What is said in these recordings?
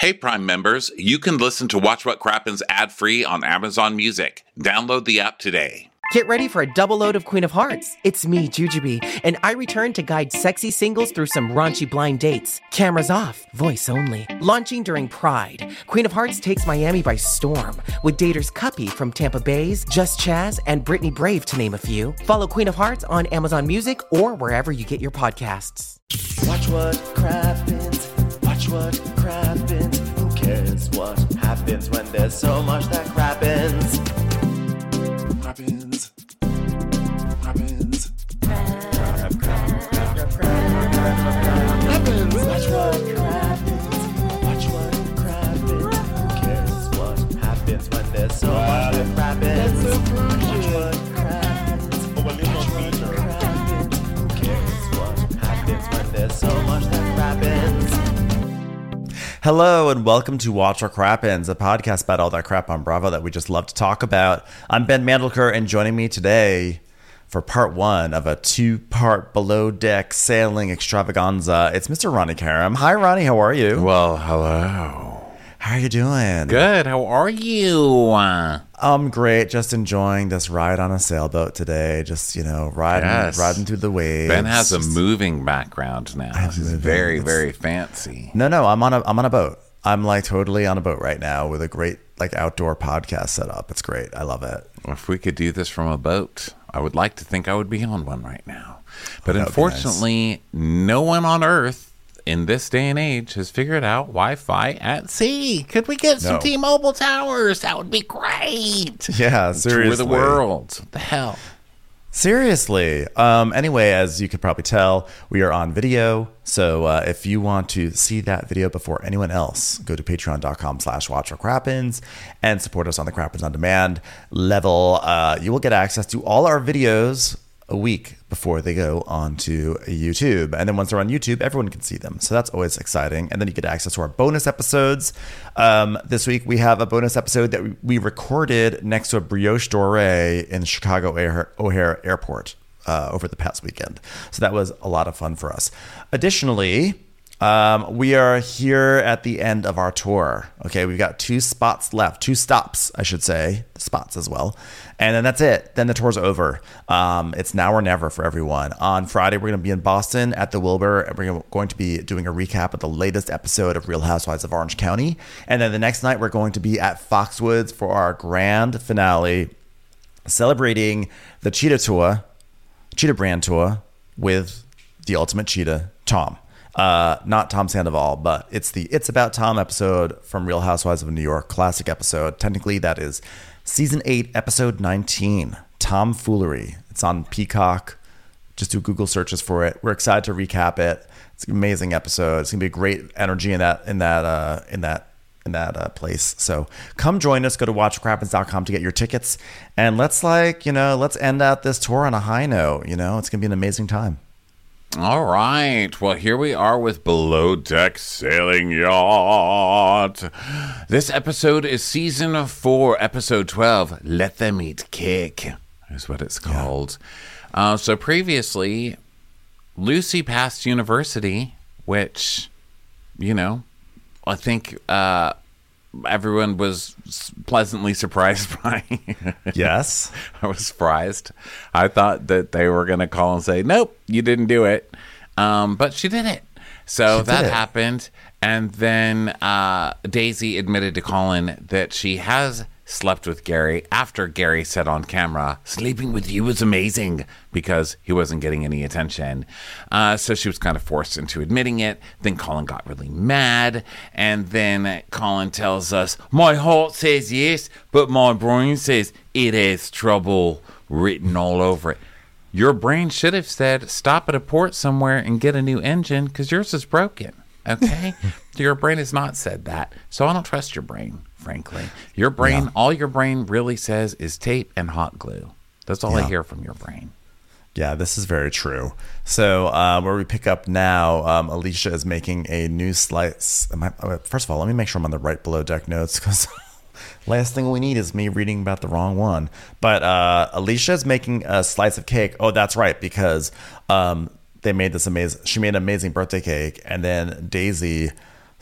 Hey, Prime members, you can listen to Watch What Crappens ad-free on Amazon Music. Download the app today. Get ready for a double load of Queen of Hearts. It's me, Jujubee, and I return to guide sexy singles through some raunchy blind dates. Cameras off, voice only. Launching during Pride, Queen of Hearts takes Miami by storm, with daters Cuppy from Tampa Bay's, Just Chaz, and Brittany Brave, to name a few. Follow Queen of Hearts on Amazon Music or wherever you get your podcasts. Watch what crappens, watch what crappens. Who cares what happens when there's so much that crappens? Crappens, crappens, crappens. Watch what crappens, watch what crappens. Who cares what happens when there's so much that crappens? Watch what crappens, watch what crappens. Who cares what happens when there's so much that crappens? Hello and welcome to Watch What Crappens, a podcast about all that crap on Bravo that we just love to talk about. I'm Ben Mandelker, and joining me today for part one of a two-part below-deck sailing extravaganza, it's Mr. Ronnie Karam. Hi, Ronnie. How are you? Well, hello. How are you doing? Good. How are you? I'm great. Just enjoying this ride on a sailboat today. Just, riding through the waves. Ben has a moving background now. This is very, very fancy. No, I'm on a boat. I'm like totally on a boat right now with a great like outdoor podcast setup. It's great. I love it. If we could do this from a boat, I would like to think I would be on one right now. But unfortunately, no one on Earth in this day and age has figured out Wi-Fi at sea. Could we get some T-Mobile towers? That would be great. Yeah, seriously. Tour the world. What the hell? Seriously. Anyway, as you could probably tell, we are on video. So if you want to see that video before anyone else, go to patreon.com/watchwhatcrappens and support us on the Crappens On Demand level. You will get access to all our videos a week before they go onto YouTube. And then once they're on YouTube, everyone can see them. So that's always exciting. And then you get access to our bonus episodes. This week, we have a bonus episode that we recorded next to a brioche doré in Chicago O'Hare Airport over the past weekend. So that was a lot of fun for us. Additionally, we are here at the end of our tour. Okay, we've got two stops, I should say, spots as well. And then that's it. Then the tour's over. It's now or never for everyone. On Friday, we're going to be in Boston at the Wilbur, and we're going to be doing a recap of the latest episode of Real Housewives of Orange County. And then the next night, we're going to be at Foxwoods for our grand finale, celebrating the Cheetah brand tour with the ultimate cheetah, Tom. Not Tom Sandoval, but it's the It's About Tom episode from Real Housewives of New York, classic episode. Technically, that is season 8, episode 19, Tomfoolery. It's on Peacock. Just do Google searches for it. We're excited to recap it. It's an amazing episode. It's gonna be a great energy in that place. So come join us. Go to watchcrappens.com to get your tickets, and let's end out this tour on a high note. It's gonna be an amazing time. All right. Well, here we are with Below Deck Sailing Yacht. This episode is season 4, episode 12. Let Them Eat Cake is what it's called. Yeah. So previously, Lucy passed university, which, I think everyone was pleasantly surprised by. Yes. I was surprised. I thought that they were going to call and say, nope, you didn't do it. But she did it. So that happened. And then Daisy admitted to Colin that she has slept with Gary after Gary said on camera, sleeping with you was amazing, because he wasn't getting any attention. So she was kind of forced into admitting it. Then Colin got really mad. And then Colin tells us, my heart says yes, but my brain says it has trouble written all over it. Your brain should have said, stop at a port somewhere and get a new engine, because yours is broken. Okay? Your brain has not said that. So I don't trust your brain, frankly. Your brain, all your brain really says is tape and hot glue. That's all I hear from your brain. Yeah, this is very true. So where we pick up now, Alicia is making a new slice. First of all, let me make sure I'm on the right below deck notes, because last thing we need is me reading about the wrong one. But Alicia is making a slice of cake. Oh, that's right, because she made an amazing birthday cake, and then Daisy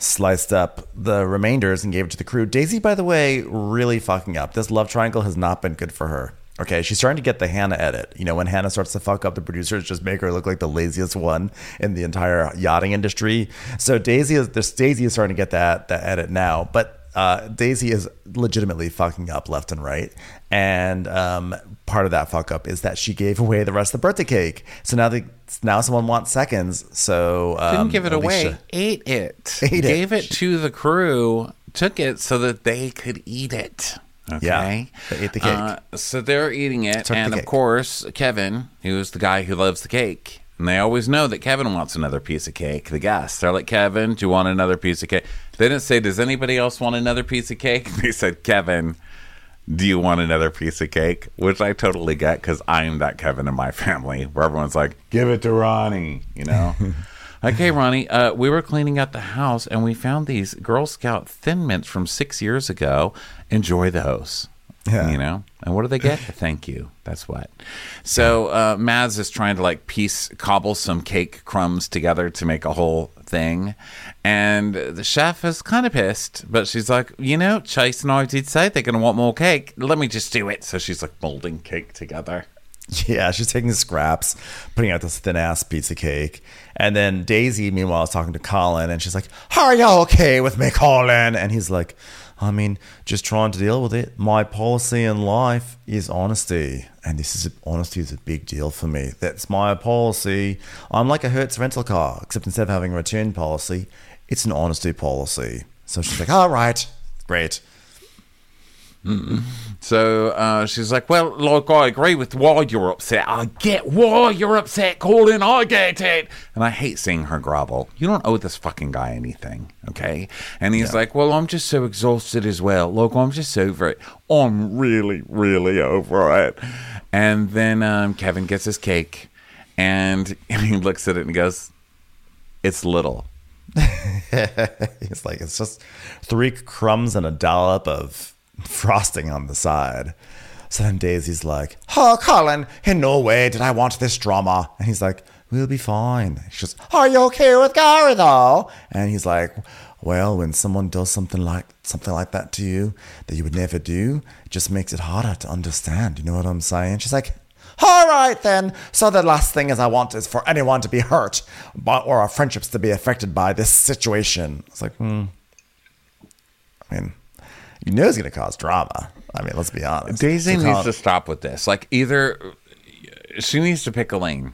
sliced up the remainders and gave it to the crew. Daisy, by the way, really fucking up. This love triangle has not been good for her. Okay, she's starting to get the Hannah edit. You know, when Hannah starts to fuck up, the producers just make her look like the laziest one in the entire yachting industry. So Daisy is starting to get that edit now. But Daisy is legitimately fucking up left and right. And part of that fuck up is that she gave away the rest of the birthday cake. So now someone wants seconds. So didn't give it away. Ate it. Gave it to the crew. Took it so that they could eat it. Okay. Yeah, they ate the cake. So they're eating it. And of course, Kevin, who's the guy who loves the cake. And they always know that Kevin wants another piece of cake. The guests, they're like, Kevin, do you want another piece of cake? They didn't say, does anybody else want another piece of cake? They said, Kevin, do you want another piece of cake? Which I totally get because I'm that Kevin in my family where everyone's like, give it to Ronnie, you know? Okay, Ronnie, we were cleaning out the house and we found these Girl Scout Thin Mints from 6 years ago. Enjoy those. Yeah. You know? And what do they get? Thank you. That's what. So Maz is trying to like cobble some cake crumbs together to make a whole thing. And the chef is kind of pissed, but she's like, you know, Chase and I did say they're going to want more cake. Let me just do it. So she's like molding cake together. Yeah, she's taking scraps, putting out this thin-ass piece of cake. And then Daisy, meanwhile, is talking to Colin, and she's like, are you okay with me, Colin? And he's like, I mean, just trying to deal with it. My policy in life is honesty. And honesty is a big deal for me. That's my policy. I'm like a Hertz rental car, except instead of having a return policy, it's an honesty policy. So she's like, all right, great. Mm-mm. So she's like, well, look, I agree with why you're upset. I get why you're upset, Colin. I get it. And I hate seeing her grovel. You don't owe this fucking guy anything, okay? And he's like, well, I'm just so exhausted as well. Look, I'm just over it. I'm really, really over it. And then Kevin gets his cake, and he looks at it and goes, it's little. He's like, it's just 3 crumbs and a dollop of frosting on the side. So then Daisy's like, oh, Colin, in no way did I want this drama. And he's like, we'll be fine. She goes, are you okay with Gary though? And he's like, well, when someone does something like that to you that you would never do, it just makes it harder to understand. You know what I'm saying? She's like, all right then. So the last thing I want is for anyone to be hurt or our friendships to be affected by this situation. It's like, I mean, you know it's going to cause drama. I mean, let's be honest. Daisy needs to stop with this. Like, either she needs to pick a lane.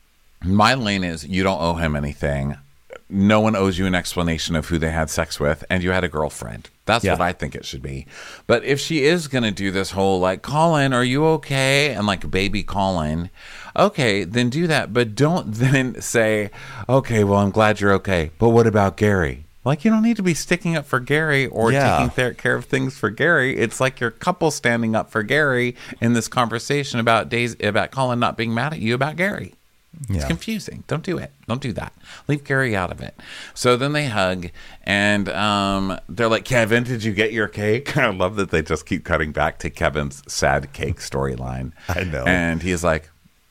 My lane is you don't owe him anything. No one owes you an explanation of who they had sex with, and you had a girlfriend. That's what I think it should be. But if she is going to do this whole, like, Colin, are you okay? And, like, baby Colin, okay, then do that. But don't then say, okay, well, I'm glad you're okay. But what about Gary? Like, you don't need to be sticking up for Gary or taking care of things for Gary. It's like your couple standing up for Gary in this conversation about Colin not being mad at you about Gary. Yeah. It's confusing. Don't do it. Don't do that. Leave Gary out of it. So then they hug, and they're like, Kevin, did you get your cake? I love that they just keep cutting back to Kevin's sad cake storyline. I know. And he's like,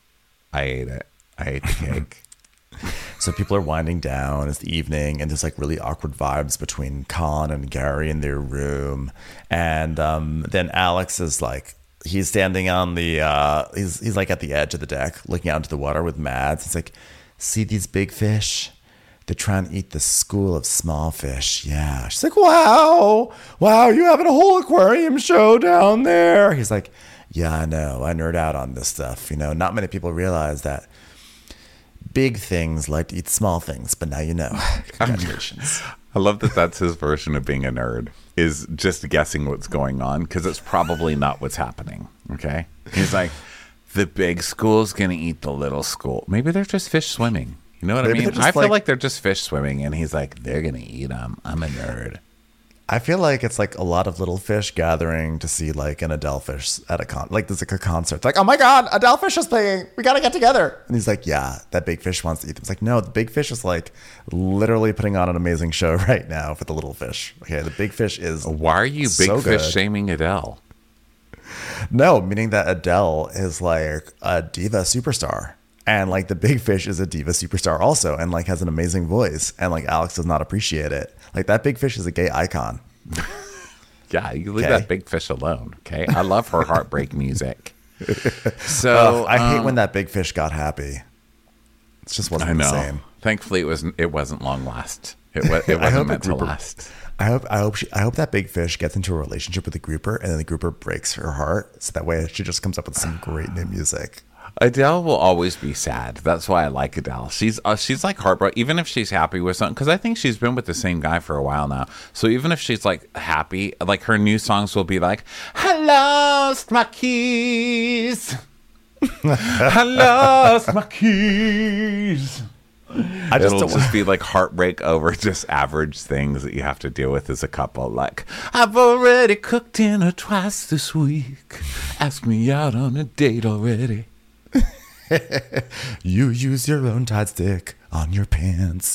I ate it. I ate the cake. So people are winding down. It's the evening, and there's like really awkward vibes between Colin and Gary in their room. And then Alex is like, he's standing on the, he's like at the edge of the deck, looking out into the water with Mads. He's like, see these big fish? They're trying to eat the school of small fish. Yeah. She's like, wow, you having a whole aquarium show down there. He's like, yeah, I know. I nerd out on this stuff. You know, not many people realize that big things like to eat small things, but now you know. Congratulations. I love that that's his version of being a nerd, is just guessing what's going on, because it's probably not what's happening, okay? He's like, the big school's going to eat the little school. Maybe they're just fish swimming. You know what I mean? I feel like they're just fish swimming, and he's like, they're going to eat them. I'm a nerd. I feel like it's like a lot of little fish gathering to see like an Adele fish at a like there's like a concert. It's like, oh my God, Adele fish is playing. We got to get together. And he's like, yeah, that big fish wants to eat them. It's like, no, the big fish is like literally putting on an amazing show right now for the little fish. Okay, the big fish is Why are you big fish shaming Adele? No, meaning that Adele is like a diva superstar. And like the big fish is a diva superstar also, and like has an amazing voice, and like Alex does not appreciate it. Like that big fish is a gay icon. Yeah, you leave that big fish alone. Okay, I love her heartbreak music. So I hate when that big fish got happy. It just wasn't the same. Thankfully, it wasn't long last. It wasn't meant to last. I hope that big fish gets into a relationship with the grouper, and then the grouper breaks her heart, so that way she just comes up with some great new music. Adele will always be sad. That's why I like Adele. She's like heartbroken, even if she's happy with something. Because I think she's been with the same guy for a while now. So even if she's like happy, like her new songs will be like, "I lost my keys. I lost my keys." It'll just be like heartbreak over just average things that you have to deal with as a couple. Like, "I've already cooked dinner twice this week. Ask me out on a date already." You use your own Tide stick on your pants.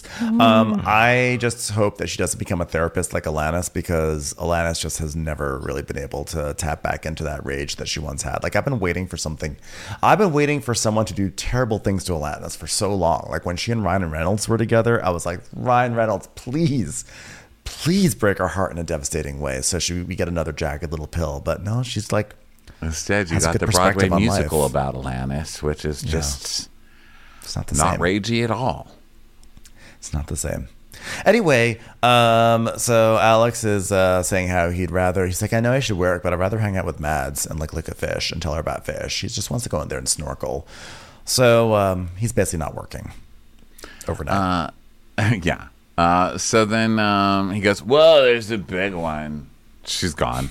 I just hope that she doesn't become a therapist like Alanis, because Alanis just has never really been able to tap back into that rage that she once had. Like I've been waiting for someone to do terrible things to Alanis for so long. Like when she and Ryan Reynolds were together, I was like, Ryan Reynolds, please break our heart in a devastating way so we get another jagged little pill. But no, she's like, instead, you got the Broadway musical about Alanis, which is just it's not the not same. ragey at all. It's not the same. Anyway, so Alex is saying how he's like, I know I should work, but I'd rather hang out with Mads and like lick a fish and tell her about fish. He just wants to go in there and snorkel. So he's basically not working overnight. Yeah. So then he goes, "Well, there's a big one." She's gone.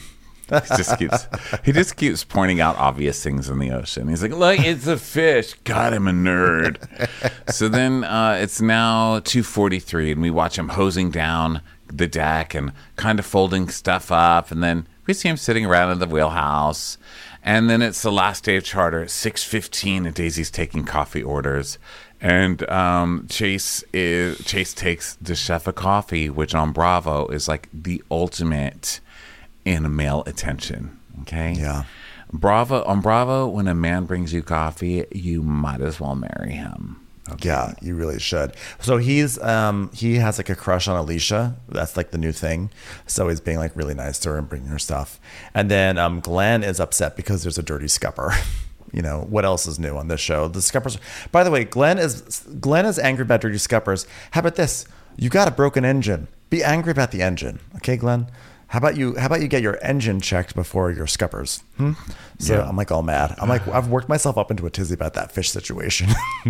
He just keeps pointing out obvious things in the ocean. He's like, "Look, it's a fish." God, I'm a nerd. So then it's now 2:43, and we watch him hosing down the deck and kind of folding stuff up, and then we see him sitting around in the wheelhouse. And then it's the last day of charter at 6:15, and Daisy's taking coffee orders. And Chase takes the chef a coffee, which on Bravo is like the ultimate in male attention. Okay. Yeah. On Bravo, when a man brings you coffee, you might as well marry him. Okay. Yeah, you really should. So he has like a crush on Alicia. That's like the new thing. So he's being like really nice to her and bringing her stuff. And then Glenn is upset because there's a dirty scupper. You know, what else is new on this show? The scuppers. By the way, Glenn is angry about dirty scuppers. How about this? You got a broken engine. Be angry about the engine. Okay, Glenn? How about you get your engine checked before your scuppers? So yeah. I'm like all mad. I'm like, I've worked myself up into a tizzy about that fish situation.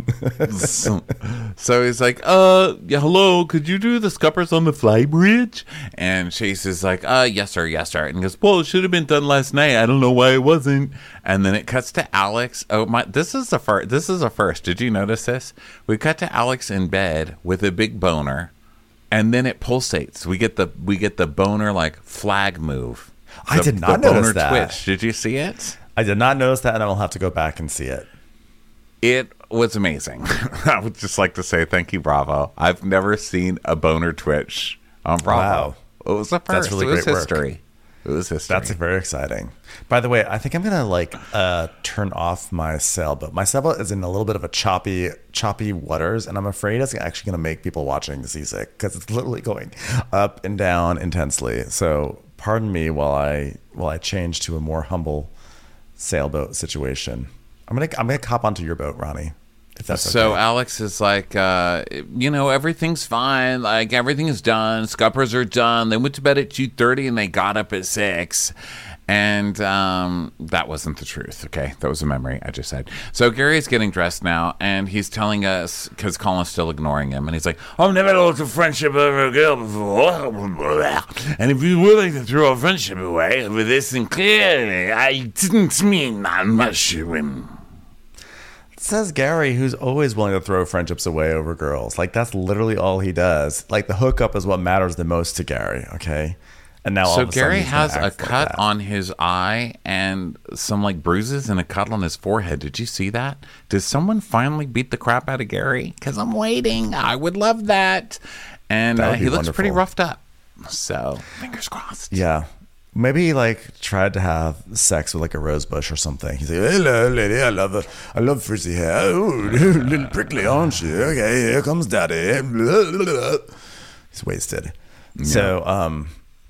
So he's like, yeah, hello, could you do the scuppers on the fly bridge? And Chase is like, yes sir. And he goes, well, it should have been done last night. I don't know why it wasn't. And then it cuts to Alex. Oh my, this is a first. Did you notice this? We cut to Alex in bed with a big boner. And then it pulsates. We get the boner like flag move. I did not notice that. Twitch. Did you see it? I did not notice that, and I will have to go back and see it. It was amazing. I would just like to say thank you, Bravo. I've never seen a boner twitch on Bravo. Wow. It was the first. That's really great history. Work. It was history. That's very exciting. By the way, I think I'm gonna turn off my sailboat. My sailboat is in a little bit of a choppy waters, and I'm afraid it's actually gonna make people watching seasick because it's literally going up and down intensely. So pardon me while I change to a more humble sailboat situation. I'm gonna hop onto your boat, Ronnie. If that's so okay. Alex is like, everything's fine. Like, everything is done. Scuppers are done. They went to bed at 2:30 and they got up at 6. And that wasn't the truth, okay? That was a memory I just said. So Gary's getting dressed now, and he's telling us, because Colin's still ignoring him, and he's like, I've never lost a friendship over a girl before. And if you're willing to throw a friendship away over this, and clearly I didn't mean that much to him. Says Gary, who's always willing to throw friendships away over girls. Like, that's literally all he does. Like, the hookup is what matters the most to Gary, okay? And now all of a sudden Gary he's gonna has a act like cut that. on his eye and some like bruises and a cut on his forehead. Did you see that? Did someone finally beat the crap out of Gary? Because I'm waiting. I would love that. And That would be he looks pretty wonderful. roughed up. So fingers crossed. Yeah. Maybe he like tried to have sex with like a rose bush or something. He's like, "Hello, lady, I love frizzy hair. Oh, little prickly, aren't you? Okay, here comes daddy." He's wasted. Yeah. So,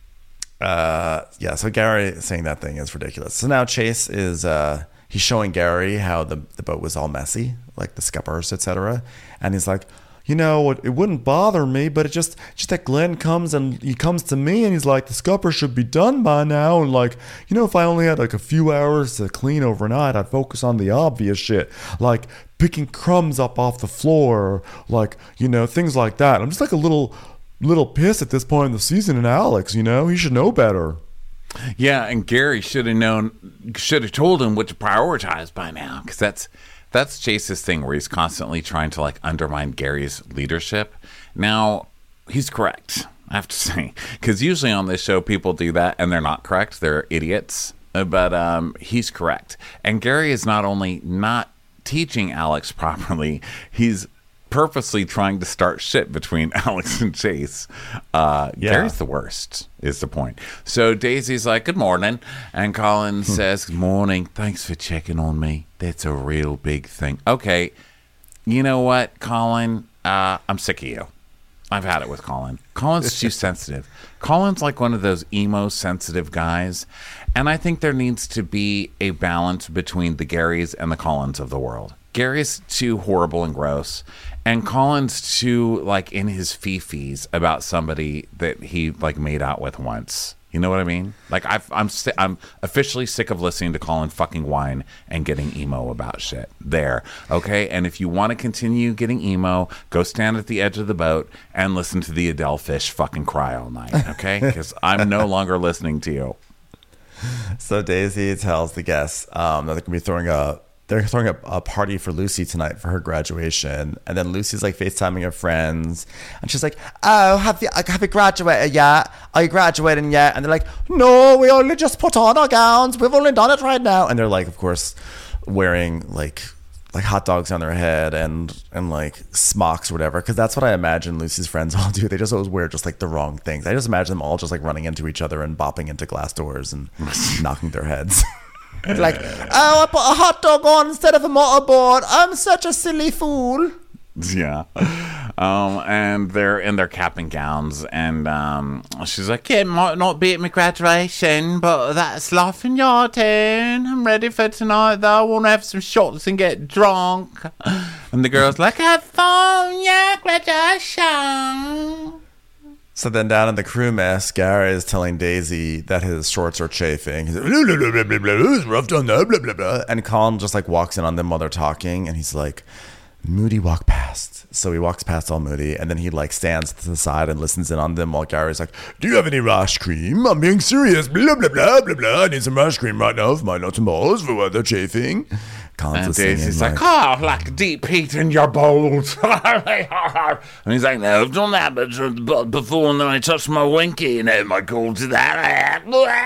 so Gary saying that thing is ridiculous. So now Chase is he's showing Gary how the boat was all messy, like the scuppers, etc. And he's like, it wouldn't bother me, but it's just that Glenn comes to me and he's like, the scupper should be done by now. And like, if I only had like a few hours to clean overnight, I'd focus on the obvious shit, like picking crumbs up off the floor, like, things like that. I'm just like a little pissed at this point in the season. And Alex, he should know better. Yeah, and Gary should have told him what to prioritize by now, because that's Chase's thing, where he's constantly trying to like undermine Gary's leadership. Now, he's correct, I have to say, because usually on this show people do that and they're not correct, they're idiots. But he's correct, and Gary is not only not teaching Alex properly, he's purposely trying to start shit between Alex and Chase. Gary's the worst, is the point. So Daisy's like, "Good morning," and Colin says, "Good morning. Thanks for checking on me. That's a real big thing." Okay, you know what, Colin? I'm sick of you. I've had it with Colin. Colin's too sensitive. Colin's like one of those emo sensitive guys, and I think there needs to be a balance between the Garys and the Collins of the world. Gary's too horrible and gross, and Colin's too like in his fifis about somebody that he like made out with once. You know what I mean? Like I'm officially sick of listening to Colin fucking whine and getting emo about shit. There, okay? And if you want to continue getting emo, go stand at the edge of the boat and listen to the Adele fish fucking cry all night, okay? Because I'm no longer listening to you. So Daisy tells the guests that they're gonna be throwing a party for Lucy tonight for her graduation. And then Lucy's like FaceTiming her friends. And she's like, "Oh, have you graduated yet? Are you graduating yet?" And they're like, "No, we only just put on our gowns. We've only done it right now." And they're like, of course, wearing like hot dogs on their head and like smocks or whatever. Because that's what I imagine Lucy's friends all do. They just always wear just like the wrong things. I just imagine them all just like running into each other and bopping into glass doors and knocking their heads. It's like, "Oh, I put a hot dog on instead of a motorboard. I'm such a silly fool." Yeah. And they're in their cap and gowns, and she's like, "It might not be at my graduation, but that's life in your turn. I'm ready for tonight, though. I want to have some shots and get drunk." And the girl's like, "Have fun, yeah, graduation." So then down in the crew mess, Gary is telling Daisy that his shorts are chafing. He's like, "Blah, blah, blah, blah, blah, it's rough on that, blah, blah, blah." And Colin just like walks in on them while they're talking, and he's like, "Moody, walk past." So he walks past all Moody, and then he like stands to the side and listens in on them while Gary's like, "Do you have any rash cream? I'm being serious. Blah, blah, blah, blah, blah. I need some rash cream right now for my nuts and balls for where they're chafing." Colin's and Daisy's like, "Oh, like deep heat in your balls." And he's like, "No, I've done that but before, and then I touched my winky, and am I cool to that?"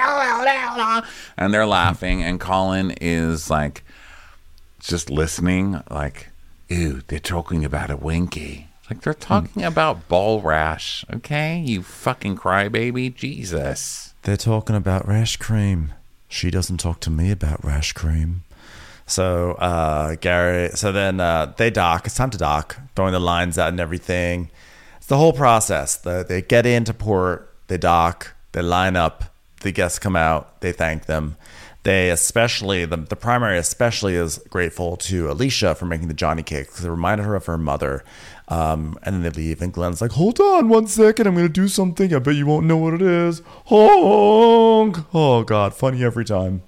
And they're laughing, and Colin is like just listening, like, "Ew, they're talking about a winky." Like, they're talking about ball rash, okay? You fucking crybaby. Jesus. They're talking about rash cream. She doesn't talk to me about rash cream. So then they dock. It's time to dock, throwing the lines out and everything. It's the whole process. They get into port, they dock, they line up, the guests come out, they thank them. They especially, the primary especially is grateful to Alicia for making the Johnny cakes because it reminded her of her mother. And then they leave, and Glenn's like, "Hold on 1 second, I'm going to do something. I bet you won't know what it is. Honk." Oh, God, funny every time.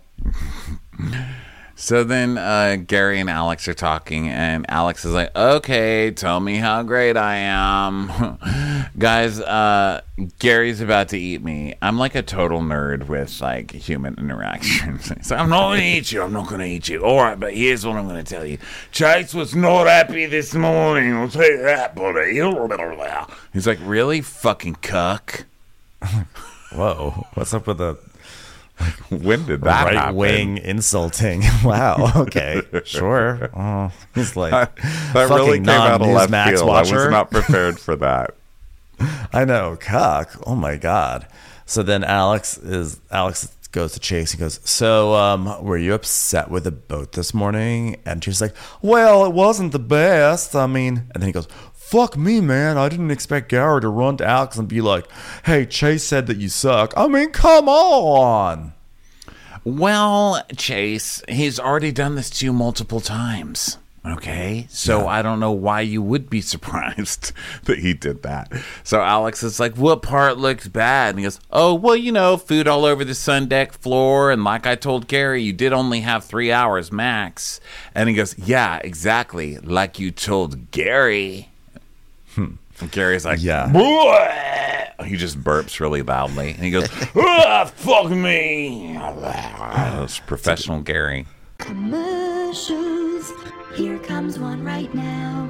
So then Gary and Alex are talking, and Alex is like, "Okay, tell me how great I am." Guys, Gary's about to eat me. I'm like a total nerd with like human interactions. So "I'm not going to eat you. I'm not going to eat you." "All right, but here's what I'm going to tell you. Chase was not happy this morning. I'll tell you that, buddy." He's like, "Really? Fucking cuck." Whoa, what's up with the... When did that happen? Right-wing insulting. Wow. Okay. Sure. Oh, he's like that really came out of left field. I was not prepared for that. I know. Cuck. Oh my God. So then Alex goes to Chase. He goes, so were you upset with the boat this morning? And she's like, well, it wasn't the best. I mean, and then he goes, fuck me, man. I didn't expect Gary to run to Alex and be like, hey, Chase said that you suck. I mean, come on. Well, Chase, he's already done this to you multiple times. Okay, so I don't know why you would be surprised that he did that. So Alex is like, what part looked bad? And he goes, oh, well, you know, food all over the sun deck floor. And like I told Gary, you did only have 3 hours max. And he goes, yeah, exactly. Like you told Gary. And Gary's like, yeah. Bleh! He just burps really loudly. And he goes, fuck me. It's professional Gary. Commercials. Here comes one right now.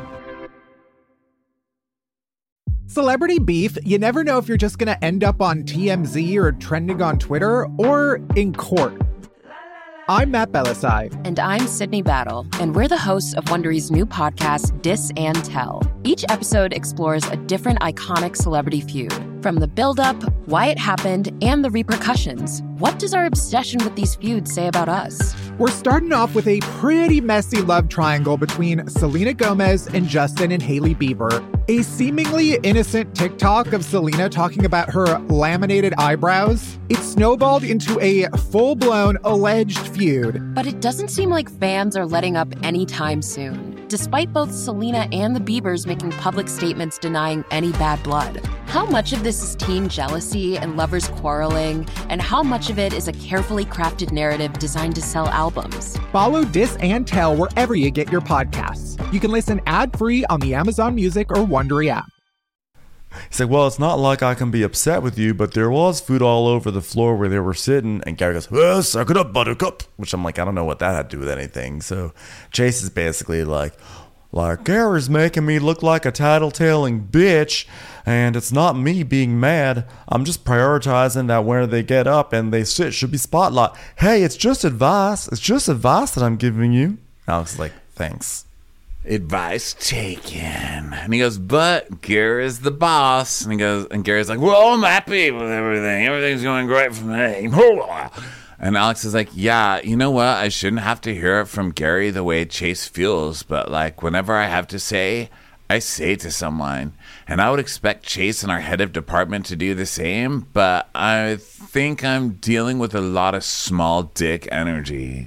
Celebrity beef, you never know if you're just going to end up on TMZ or trending on Twitter or in court. I'm Matt Belisai. And I'm Sydney Battle, and we're the hosts of Wondery's new podcast, Dis and Tell. Each episode explores a different iconic celebrity feud. From the build-up, why it happened, and the repercussions. What does our obsession with these feuds say about us? We're starting off with a pretty messy love triangle between Selena Gomez and Justin and Hailey Bieber. A seemingly innocent TikTok of Selena talking about her laminated eyebrows. It snowballed into a full-blown alleged feud. But it doesn't seem like fans are letting up anytime soon, despite both Selena and the Biebers making public statements denying any bad blood. How much of this is teen jealousy and lovers quarreling, and how much of it is a carefully crafted narrative designed to sell albums? Follow Dis and Tell wherever you get your podcasts. You can listen ad-free on the Amazon Music or Wondery app. He's like, well, it's not like I can be upset with you, but there was food all over the floor where they were sitting. And Gary goes, well, suck it up, buttercup. Which I'm like, I don't know what that had to do with anything. So Chase is basically like, Gary's making me look like a tattletailing bitch. And it's not me being mad. I'm just prioritizing that where they get up and they sit should be spotlight. Hey, it's just advice. It's just advice that I'm giving you. Alex is like, thanks. Advice taken. And he goes, but Gary's the boss. And Gary's like, well, I'm happy with everything. Everything's going great for me. And Alex is like, yeah, you know what? I shouldn't have to hear it from Gary the way Chase feels. But like, whenever I have to say, I say to someone. And I would expect Chase and our head of department to do the same. But I think I'm dealing with a lot of small dick energy.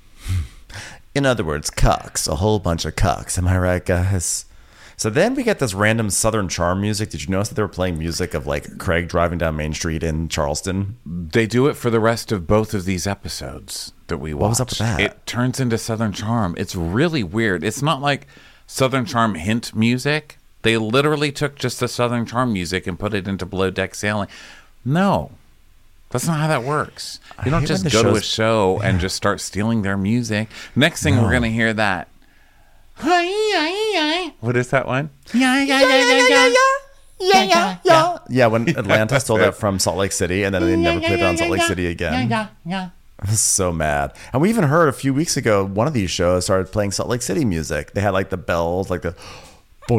In other words, cucks. A whole bunch of cucks. Am I right, guys? So then we get this random Southern Charm music. Did you notice that they were playing music of like Craig driving down Main Street in Charleston? They do it for the rest of both of these episodes that we watched. What was up with that? It turns into Southern Charm. It's really weird. It's not like Southern Charm hint music. They literally took just the Southern Charm music and put it into Below Deck Sailing. No. That's not how that works. You don't just go to a show and just start stealing their music. Next thing we're going to hear that. What is that one? Yeah, when Atlanta stole that from Salt Lake City and then they never played it on Salt Lake City again. I was so mad. And we even heard a few weeks ago, one of these shows started playing Salt Lake City music. They had like the bells, like the... I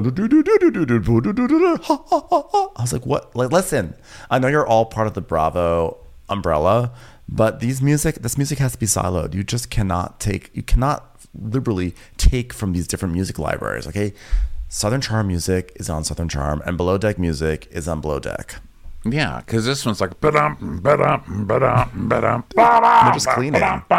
was like, what? Like, listen, I know you're all part of the Bravo umbrella, but this music has to be siloed. You cannot liberally take from these different music libraries, okay? Southern Charm music is on Southern Charm and Below Deck music is on Below Deck. Yeah, because this one's like... They're just cleaning.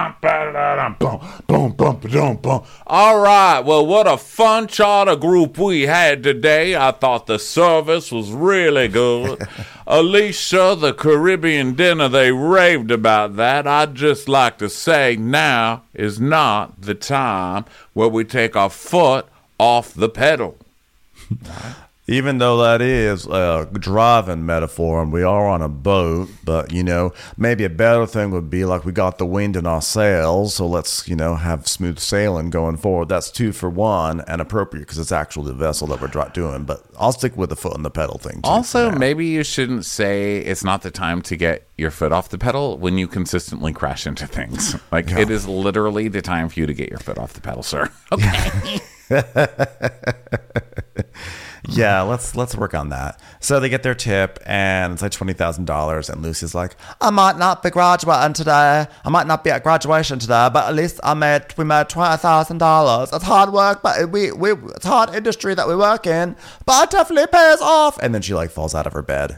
All right, well, what a fun charter group we had today. I thought the service was really good. Alicia, the Caribbean dinner, they raved about that. I'd just like to say now is not the time where we take our foot off the pedal. Even though that is a driving metaphor and we are on a boat, but, maybe a better thing would be like we got the wind in our sails, so let's, have smooth sailing going forward. That's 2 for 1 and appropriate because it's actually the vessel that we're doing, but I'll stick with the foot on the pedal thing too. Also, maybe you shouldn't say it's not the time to get your foot off the pedal when you consistently crash into things. Like, It is literally the time for you to get your foot off the pedal, sir. Okay. Yeah, let's work on that. So they get their tip, and it's like $20,000. And Lucy's like, I might not be graduating today. I might not be at graduation today, but at least we made $20,000. It's hard work, but it's hard industry that we work in. But it definitely pays off. And then she like falls out of her bed.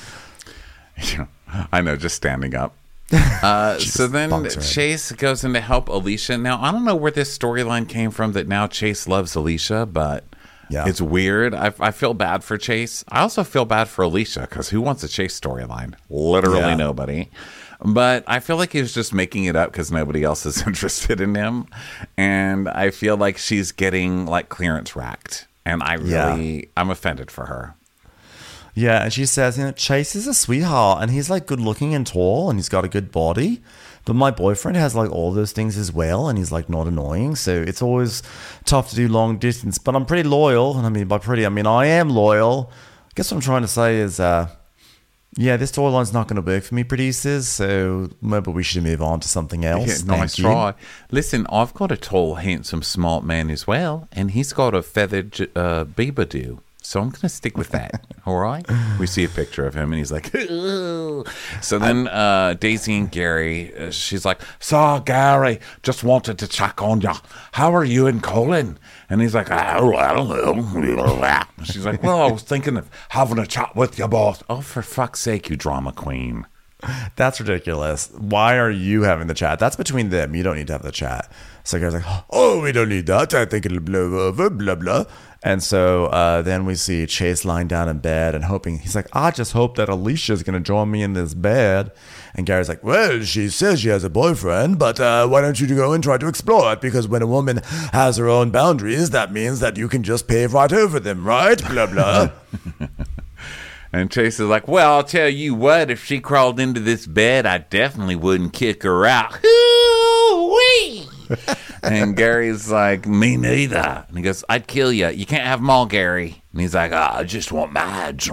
I know, just standing up. So then Chase goes in to help Alicia. Now, I don't know where this storyline came from that now Chase loves Alicia, but it's weird. I feel bad for Chase. I also feel bad for Alicia, because who wants a Chase storyline? Literally nobody. But I feel like he was just making it up because nobody else is interested in him. And I feel like she's getting like clearance racked. And I'm offended for her. Yeah, and she says, Chase is a sweetheart, and he's like good looking and tall, and he's got a good body. But my boyfriend has like all those things as well, and he's like not annoying. So it's always tough to do long distance. But I'm pretty loyal, and I mean by pretty, I mean I am loyal. I guess what I'm trying to say is, this storyline's not going to work for me, producers. So maybe we should move on to something else. Yeah, nice try. Listen, I've got a tall, handsome, smart man as well, and he's got a feathered beaver. So I'm going to stick with that, all right? We see a picture of him, and he's like, ugh. So then Daisy and Gary, she's like, so Gary, just wanted to check on you. How are you and Colin? And he's like, I don't know. She's like, well, I was thinking of having a chat with you both. Oh, for fuck's sake, you drama queen. That's ridiculous. Why are you having the chat? That's between them. You don't need to have the chat. So Gary's like, oh, we don't need that. I think it'll blow over, blah, blah. And so then we see Chase lying down in bed and hoping, he's like, I just hope that Alicia's going to join me in this bed. And Gary's like, well, she says she has a boyfriend, but why don't you go and try to explore it? Because when a woman has her own boundaries, that means that you can just pave right over them, right? Blah, blah. And Chase is like, well, I'll tell you what, if she crawled into this bed, I definitely wouldn't kick her out. Hoo-wee! And Gary's like, me neither. And he goes, I'd kill you. You can't have them all, Gary. And he's like, I just want Mads.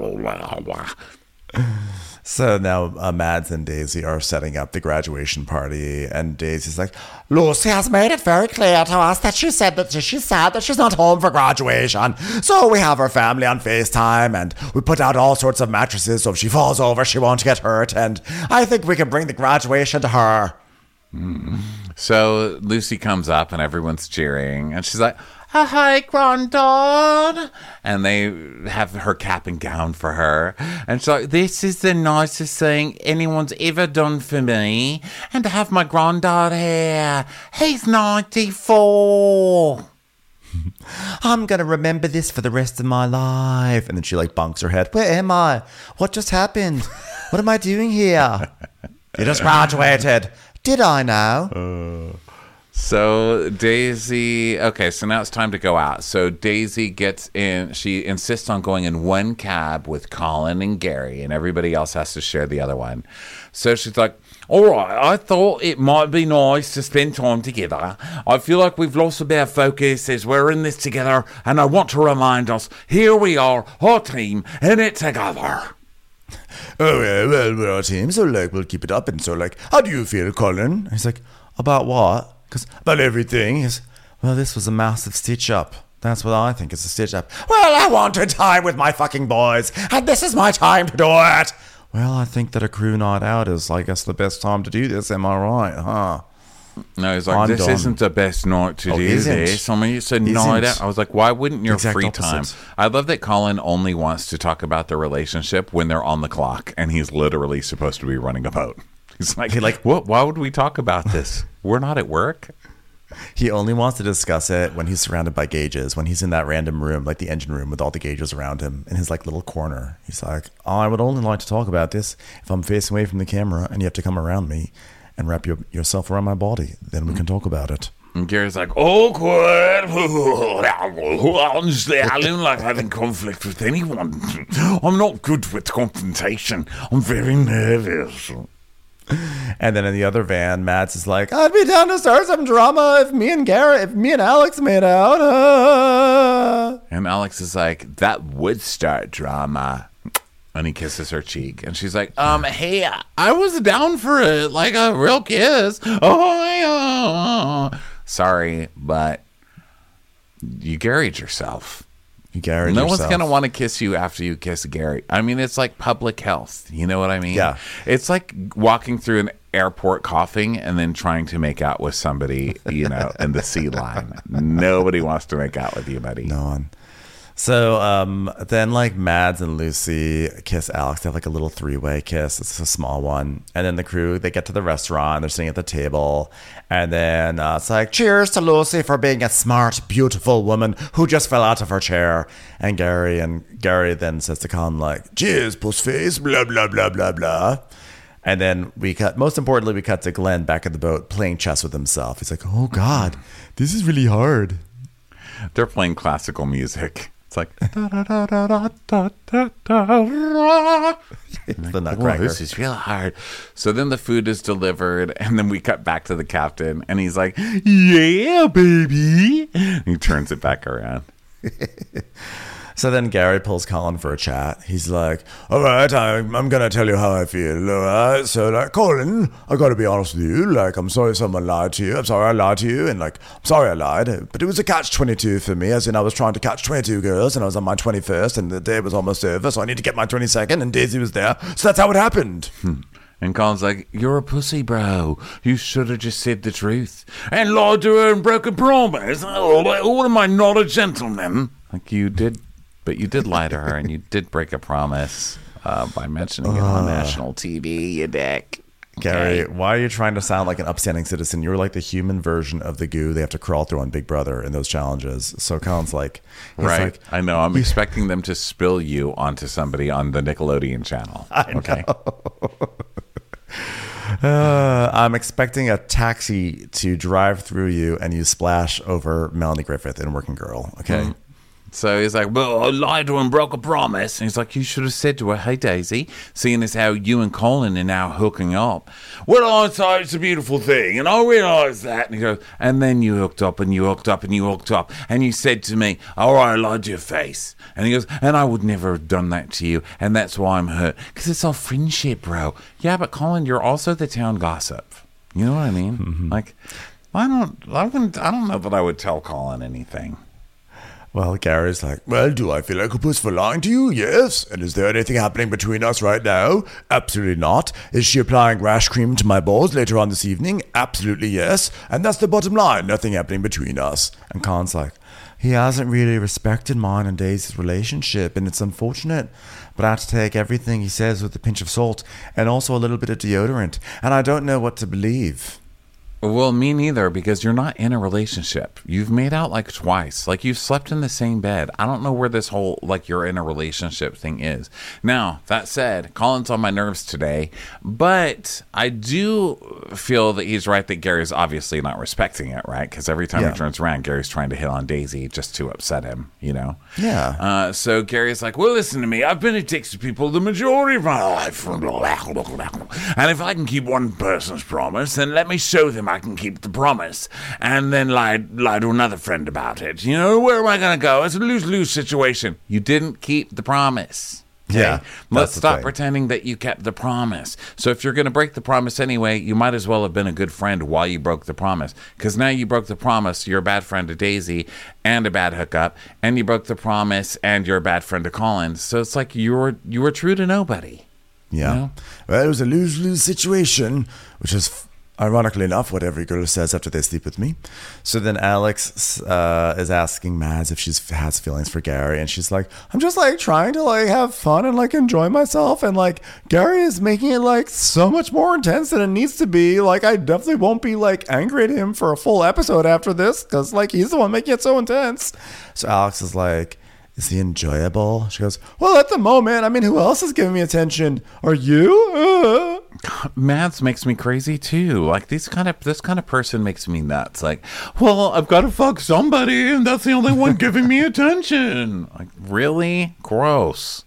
So now Mads and Daisy are setting up the graduation party, and Daisy's like, Lucy has made it very clear to us that she's sad that she's not home for graduation. So we have her family on FaceTime, and we put out all sorts of mattresses so if she falls over, she won't get hurt. And I think we can bring the graduation to her. So Lucy comes up and everyone's cheering, and she's like, hi, Grandad. And they have her cap and gown for her. And she's like, this is the nicest thing anyone's ever done for me. And to have my Grandad here. He's 94. I'm going to remember this for the rest of my life. And then she like bunks her head. Where am I? What just happened? What am I doing here? You just graduated. Did I now? So Daisy, okay, so now it's time to go out. So Daisy gets in, she insists on going in one cab with Colin and Gary, and everybody else has to share the other one. So she's like, all right, I thought it might be nice to spend time together. I feel like we've lost a bit of focus as we're in this together, and I want to remind us, here we are, our team, in it together. Oh, yeah, well, we're a team, so, like, we'll keep it up. And so, like, how do you feel, Colin? He's like, about what? Because about everything. He's, well, this was a massive stitch-up. That's what I think is a stitch-up. Well, I wanted time with my fucking boys, and this is my time to do it. Well, I think that a crew night out is, I guess, the best time to do this. Am I right, huh? No, he's like, this isn't the best night to do this. I mean, it's a night out. I was like, why wouldn't your free time? I love that Colin only wants to talk about the relationship when they're on the clock, and he's literally supposed to be running a boat. He's like, what? Why would we talk about this? We're not at work. He only wants to discuss it when he's surrounded by gauges, when he's in that random room, like the engine room with all the gauges around him in his like little corner. He's like, I would only like to talk about this if I'm facing away from the camera and you have to come around me and wrap yourself around my body. Then we can talk about it. And Gary's like, awkward. Honestly, I don't like having conflict with anyone. I'm not good with confrontation. I'm very nervous. And then in the other van, Mads is like, I'd be down to start some drama if me and Alex made out. And Alex is like, that would start drama. And he kisses her cheek. And she's like, hey, I was down for it. Like a real kiss. Oh, sorry, but you Gary'd yourself. Gary. No one's going to want to kiss you after you kiss Gary. I mean, it's like public health. You know what I mean? Yeah. It's like walking through an airport coughing and then trying to make out with somebody, you know, in the sea line. Nobody wants to make out with you, buddy. No one. So then like Mads and Lucy kiss Alex. They have like a little 3-way kiss. It's a small one. And then the crew, they get to the restaurant. They're sitting at the table. And then it's like, cheers to Lucy for being a smart, beautiful woman who just fell out of her chair. And Gary then says to Colin like, cheers, pussface, blah, blah, blah, blah, blah. And then most importantly, we cut to Glenn back at the boat playing chess with himself. He's like, oh God, this is really hard. They're playing classical music. It's like, The Nutcracker. this is real hard. So then the food is delivered, and then we cut back to the captain, and he's like, yeah, baby. And he turns it back around. So then Gary pulls Colin for a chat. He's like, all right, I'm going to tell you how I feel. All right. So, like, Colin, I got to be honest with you. Like, I'm sorry someone lied to you. I'm sorry I lied to you. And, like, I'm sorry I lied. But it was a catch-22 for me, as in I was trying to catch 22 girls, and I was on my 21st, and the day was almost over. So I need to get my 22nd, and Daisy was there. So that's how it happened. And Colin's like, you're a pussy, bro. You should have just said the truth. And lied to her and broke a promise. Oh, am I not a gentleman? Like you did. But you did lie to her, and you did break a promise by mentioning it on national TV, you dick. Gary, why are you trying to sound like an upstanding citizen? You're like the human version of the goo they have to crawl through on Big Brother in those challenges. So Colin's like... Right. Like, I know. I'm expecting them to spill you onto somebody on the Nickelodeon channel. Okay. I'm expecting a taxi to drive through you and you splash over Melanie Griffith in Working Girl. Okay. So he's like, well, I lied to her and broke a promise. And he's like, you should have said to her, hey, Daisy, seeing as how you and Colin are now hooking up. Well, I thought it's a beautiful thing, and I realised that. And he goes, and then you hooked up, and you hooked up, and you hooked up. And you said to me, all right, I lied to your face. And he goes, and I would never have done that to you, and that's why I'm hurt. Because it's all friendship, bro. Yeah, but Colin, you're also the town gossip. You know what I mean? Mm-hmm. Like, I don't know that I would tell Colin anything. Well, Gary's like, well, do I feel like a puss for lying to you? Yes. And is there anything happening between us right now? Absolutely not. Is she applying rash cream to my balls later on this evening? Absolutely yes. And that's the bottom line. Nothing happening between us. And Colin's like, he hasn't really respected mine and Daisy's relationship, and it's unfortunate. But I have to take everything he says with a pinch of salt and also a little bit of deodorant. And I don't know what to believe. Well, me neither, because you're not in a relationship. You've made out like twice. Like, you've slept in the same bed. I don't know where this whole, like, you're in a relationship thing is. Now, that said, Colin's on my nerves today, but I do feel that he's right that Gary's obviously not respecting it, right? Because every time he turns around, Gary's trying to hit on Daisy just to upset him, you know? Yeah. So Gary's like, well, listen to me. I've been addicted to people the majority of my life. And if I can keep one person's promise, then let me show them I can keep the promise, and then lie to another friend about it. You know, where am I going to go? It's a lose-lose situation. You didn't keep the promise. Okay? Yeah. Let's stop pretending that you kept the promise. So if you're going to break the promise anyway, you might as well have been a good friend while you broke the promise. Because now you broke the promise, you're a bad friend to Daisy and a bad hookup, and you broke the promise and you're a bad friend to Colin. So it's like you were true to nobody. Yeah. You know? Well, it was a lose-lose situation, which is ironically enough what every girl says after they sleep with me. So then Alex is asking Mads if she has feelings for Gary, and she's like, I'm just like trying to like have fun and like enjoy myself, and like Gary is making it like so much more intense than it needs to be. Like, I definitely won't be like angry at him for a full episode after this, because like he's the one making it so intense. So Alex is like, is he enjoyable? She goes, well, at the moment, I mean, who else is giving me attention? Are you? Mads makes me crazy too. Like, this kind of person makes me nuts. Like, well, I've got to fuck somebody, and that's the only one giving me attention. Like, really? Gross.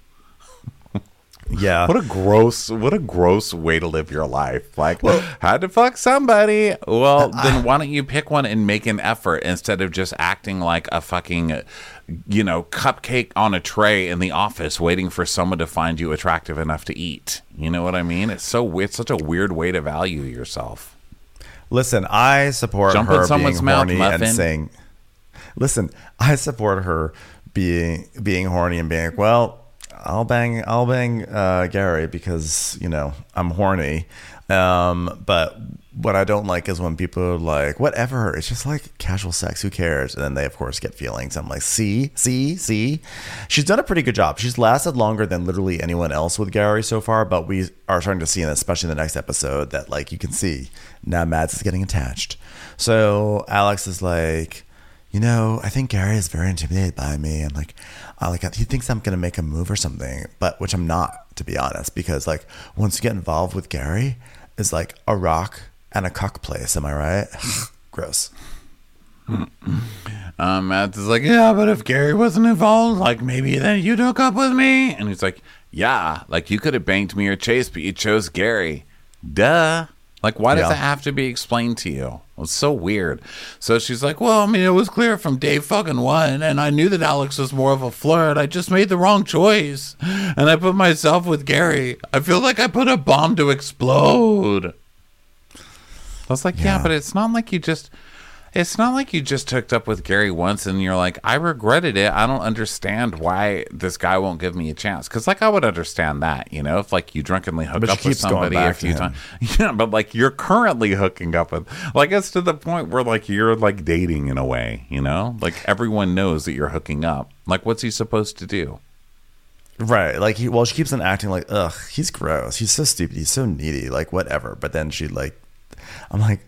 Yeah. What a gross way to live your life. Like, had to fuck somebody. Well, then why don't you pick one and make an effort instead of just acting like a fucking, you know, cupcake on a tray in the office waiting for someone to find you attractive enough to eat. You know what I mean? It's such a weird way to value yourself. Listen, I support Jump in her being someone's mouth, horny muffin. and saying, listen, I support her being horny and being like, well, I'll bang Gary because, you know, I'm horny. But what I don't like is when people are like, whatever, it's just like casual sex, who cares? And then they, of course, get feelings. I'm like, see? She's done a pretty good job. She's lasted longer than literally anyone else with Gary so far, but we are starting to see, and especially in the next episode, that like you can see now Mads is getting attached. So Alex is like, you know, I think Gary is very intimidated by me, and like he thinks I'm gonna make a move or something, but which I'm not, to be honest, because like once you get involved with Gary, it's like a rock and a cuck place. Am I right? Gross. Matt is like, yeah, but if Gary wasn't involved, like maybe then you'd hook up with me. And he's like, yeah, like you could have banked me or Chase, but you chose Gary. Duh. Like, why does that have to be explained to you? It's so weird. So she's like, well, I mean, it was clear from day fucking one, and I knew that Alex was more of a flirt. I just made the wrong choice, and I put myself with Gary. I feel like I put a bomb to explode. I was like, yeah, but it's not like you just hooked up with Gary once and you're like, I regretted it. I don't understand why this guy won't give me a chance. Because like I would understand that, you know, if like you drunkenly hook up with somebody a few times. Yeah, but like you're currently hooking up with, like it's to the point where like you're like dating in a way, you know, like everyone knows that you're hooking up. Like what's he supposed to do? Right. Like she keeps on acting like, ugh, he's gross. He's so stupid. He's so needy. Like whatever. But then I'm like,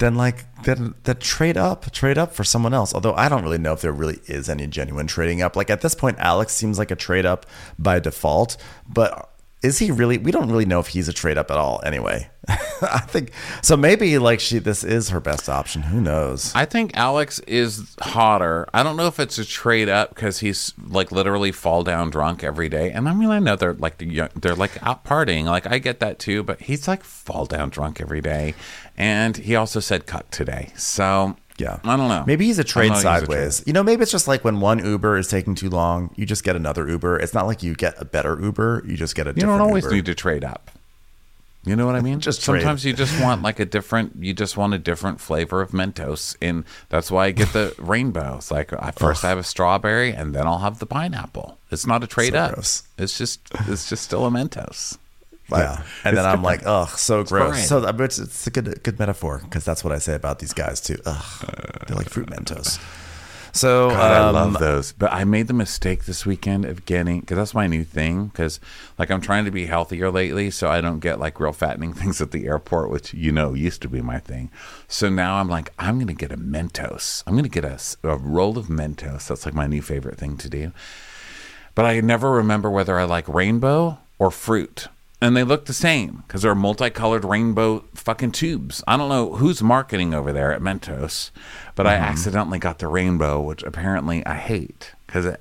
then trade up for someone else. Although I don't really know if there really is any genuine trading up. Like at this point, Alex seems like a trade up by default, but is he really? We don't really know if he's a trade up at all anyway. I think so. Maybe like this is her best option. Who knows? I think Alex is hotter. I don't know if it's a trade up because he's like literally fall down drunk every day. And I mean, I know they're like out partying. Like I get that too, but he's like fall down drunk every day. And he also said cuck today. So yeah, I don't know. Maybe he's a trade sideways. You know, maybe it's just like when one Uber is taking too long, you just get another Uber. It's not like you get a better Uber. You just get a different Uber. You don't always need to trade up. You know what I mean? Sometimes you just want like a different flavor of Mentos, and that's why I get the rainbow. It's like first I have a strawberry, and then I'll have the pineapple. It's not a trade up. Gross. It's just still a Mentos. Yeah, and then I'm like, ugh, so gross. So it's a good metaphor because that's what I say about these guys too. Ugh, they're like fruit Mentos. So God, I love those. But I made the mistake this weekend of getting, because that's my new thing, because like I'm trying to be healthier lately so I don't get like real fattening things at the airport, which you know used to be my thing. So now I'm like, I'm going to get a Mentos. I'm going to get a roll of Mentos. That's like my new favorite thing to do. But I never remember whether I like rainbow or fruit. And they look the same because they're multicolored rainbow fucking tubes. I don't know who's marketing over there at Mentos, but I accidentally got the rainbow, which apparently I hate because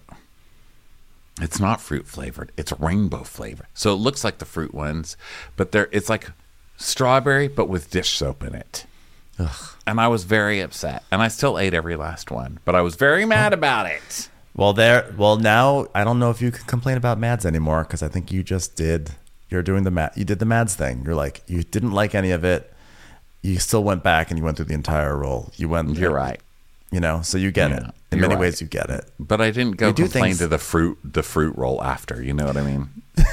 it's not fruit flavored. It's rainbow flavored. So it looks like the fruit ones, but it's like strawberry, but with dish soap in it. Ugh. And I was very upset. And I still ate every last one, but I was very mad about it. Well, now I don't know if you can complain about Mads anymore because I think you just did. You did the Mads thing. You're like, you didn't like any of it. You still went back and you went through the entire roll. You're right. You know, so you get it. In many ways, you get it. But I didn't go complain to the fruit roll after. You know what I mean?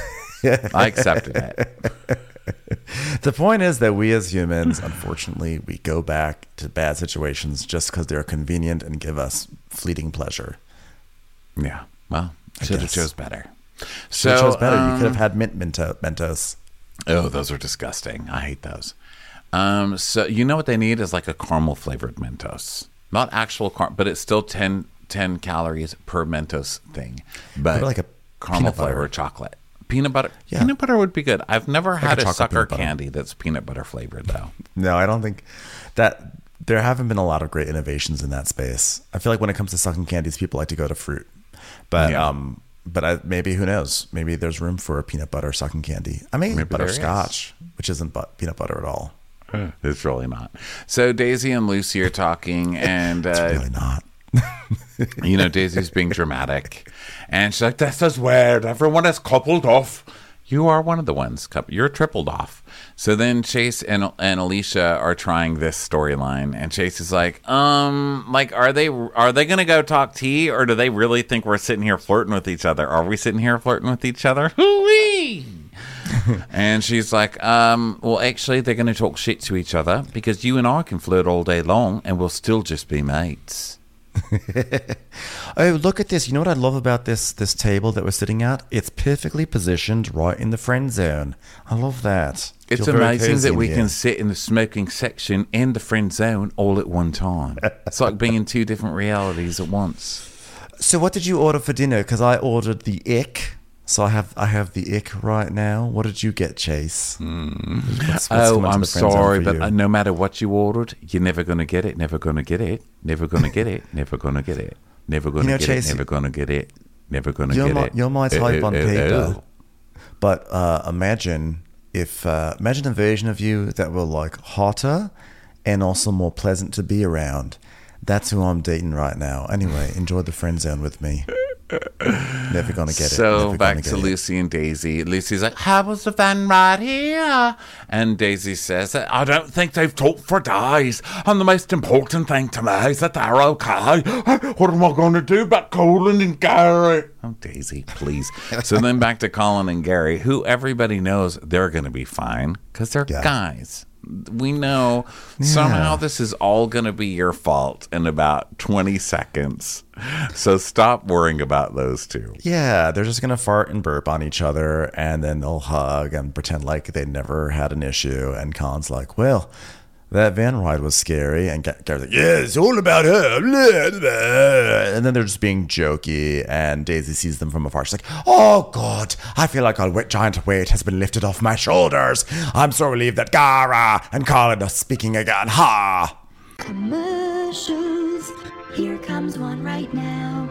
I accepted it. The point is that we as humans, unfortunately, we go back to bad situations just because they're convenient and give us fleeting pleasure. Yeah. Well, should have chose better. So chose better. You could have had Mentos. Oh, those are disgusting. I hate those. So you know what they need is like a caramel flavored Mentos, not actual caramel, but it's still 10 calories per Mentos thing. But like a caramel flavored chocolate, peanut butter. Yeah. Peanut butter would be good. I've never had a sucker candy that's peanut butter flavored though. No, I don't think that there haven't been a lot of great innovations in that space. I feel like when it comes to sucking candies, people like to go to fruit, but maybe who knows? Maybe there's room for a peanut butter sucking candy. I mean, butterscotch, which isn't peanut butter at all. It's really not. So Daisy and Lucy are talking, and it's really not. You know, Daisy's being dramatic, and she's like, "This is weird. Everyone is coupled off. You are one of the ones. You're tripled off. So then Chase and Alicia are trying this storyline, and Chase is like, are they gonna go talk tea, or do they really think we're sitting here flirting with each other? Are we sitting here flirting with each other? Hoo-wee! And she's like, well, actually, they're gonna talk shit to each other because you and I can flirt all day long, and we'll still just be mates. Oh, look at this. You know what I love about this table that we're sitting at? It's perfectly positioned right in the friend zone. I love that. It's Feel very amazing cozy that in we here. can sit in the smoking section and the friend zone all at one time. It's like being in two different realities at once. So what did you order for dinner? Because I ordered the ick. So I have the ick right now. What did you get, Chase? What's coming to I'm the friend zone sorry, for but you? no matter what you ordered, you're never going to get it, never going to get it, never going to get it, never going to get it, never going to get Chase, it, never going to get it, never going to You're get my, it. you're my type on paper. oh. But imagine a version of you that were like hotter and also more pleasant to be around. That's who I'm dating right now. Anyway, enjoy the friend zone with me. Never gonna get it. So Never back gonna to get it. Lucy and Daisy. Lucy's like, how was the van ride here? And Daisy says, I don't think they've talked for days. And the most important thing to me is that they're okay. What am I going to do about Colin and Gary? Oh, Daisy, please. So then back to Colin and Gary, who everybody knows they're going to be fine because they're guys. We know somehow this is all going to be your fault in about 20 seconds. So stop worrying about those two. Yeah, they're just gonna fart and burp on each other, and then they'll hug and pretend like they never had an issue. And Colin's like, "Well, that van ride was scary," and Gary's like, "Yeah, it's all about her." And then they're just being jokey, and Daisy sees them from afar. She's like, "Oh God, I feel like a giant weight has been lifted off my shoulders. I'm so relieved that Gara and Colin are speaking again. Ha!" Commercials. Here comes one right now.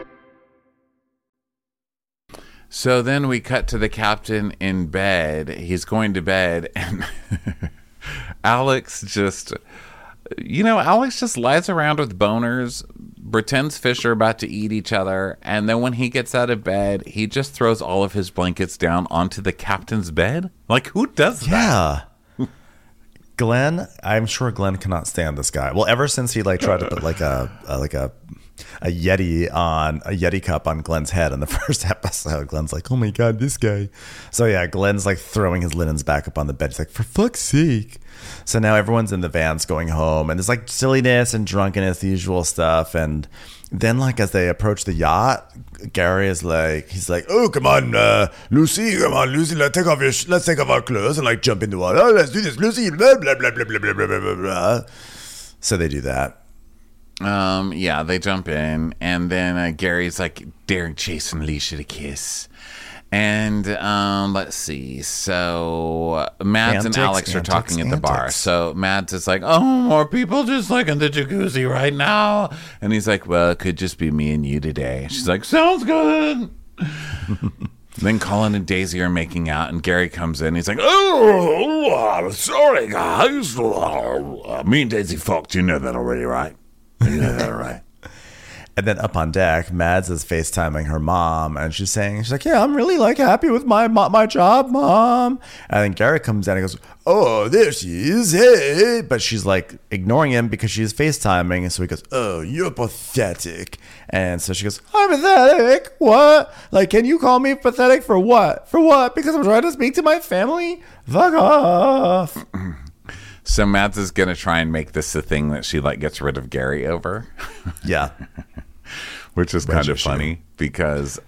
So then we cut to the captain in bed. He's going to bed, and Alex just lies around with boners, pretends fish are about to eat each other, and then when he gets out of bed, he just throws all of his blankets down onto the captain's bed. Like, who does that? Yeah. Glenn, I'm sure Glenn cannot stand this guy. Well, ever since he tried to put a Yeti cup on Glenn's head in the first episode, Glenn's like, "Oh my God, this guy." So yeah, Glenn's like throwing his linens back up on the bed. He's like, "For fuck's sake." So now everyone's in the vans going home, and there's like silliness and drunkenness, the usual stuff. And then as they approach the yacht, Gary is he's like, "Oh, come on, Lucy, let's take off our clothes and jump in the water. Oh, let's do this, Lucy, blah, blah, blah, blah, blah, blah, blah, blah, blah." So they do that. Yeah, they jump in, and then Gary's daring Chase and Alicia to kiss. And let's see. So Mads and Alex are talking at the bar. So Mads is like, "Oh, more people just in the jacuzzi right now." And he's like, "Well, it could just be me and you today." She's like, "Sounds good." Then Colin and Daisy are making out, and Gary comes in. He's like, "Oh, sorry, guys. Me and Daisy fucked. You know that already, right? You know that, right?" And then up on deck, Mads is FaceTiming her mom, and she's like, "Yeah, I'm really happy with my job, Mom." And then Gary comes down and goes, "Oh, there she is, hey." But she's ignoring him because she's FaceTiming. And so he goes, "Oh, you're pathetic." And so she goes, "I'm pathetic? What? Can you call me pathetic for what? For what? Because I'm trying to speak to my family? Fuck off." So Mads is going to try and make this the thing that she gets rid of Gary over. Yeah. Which is kind of funny because,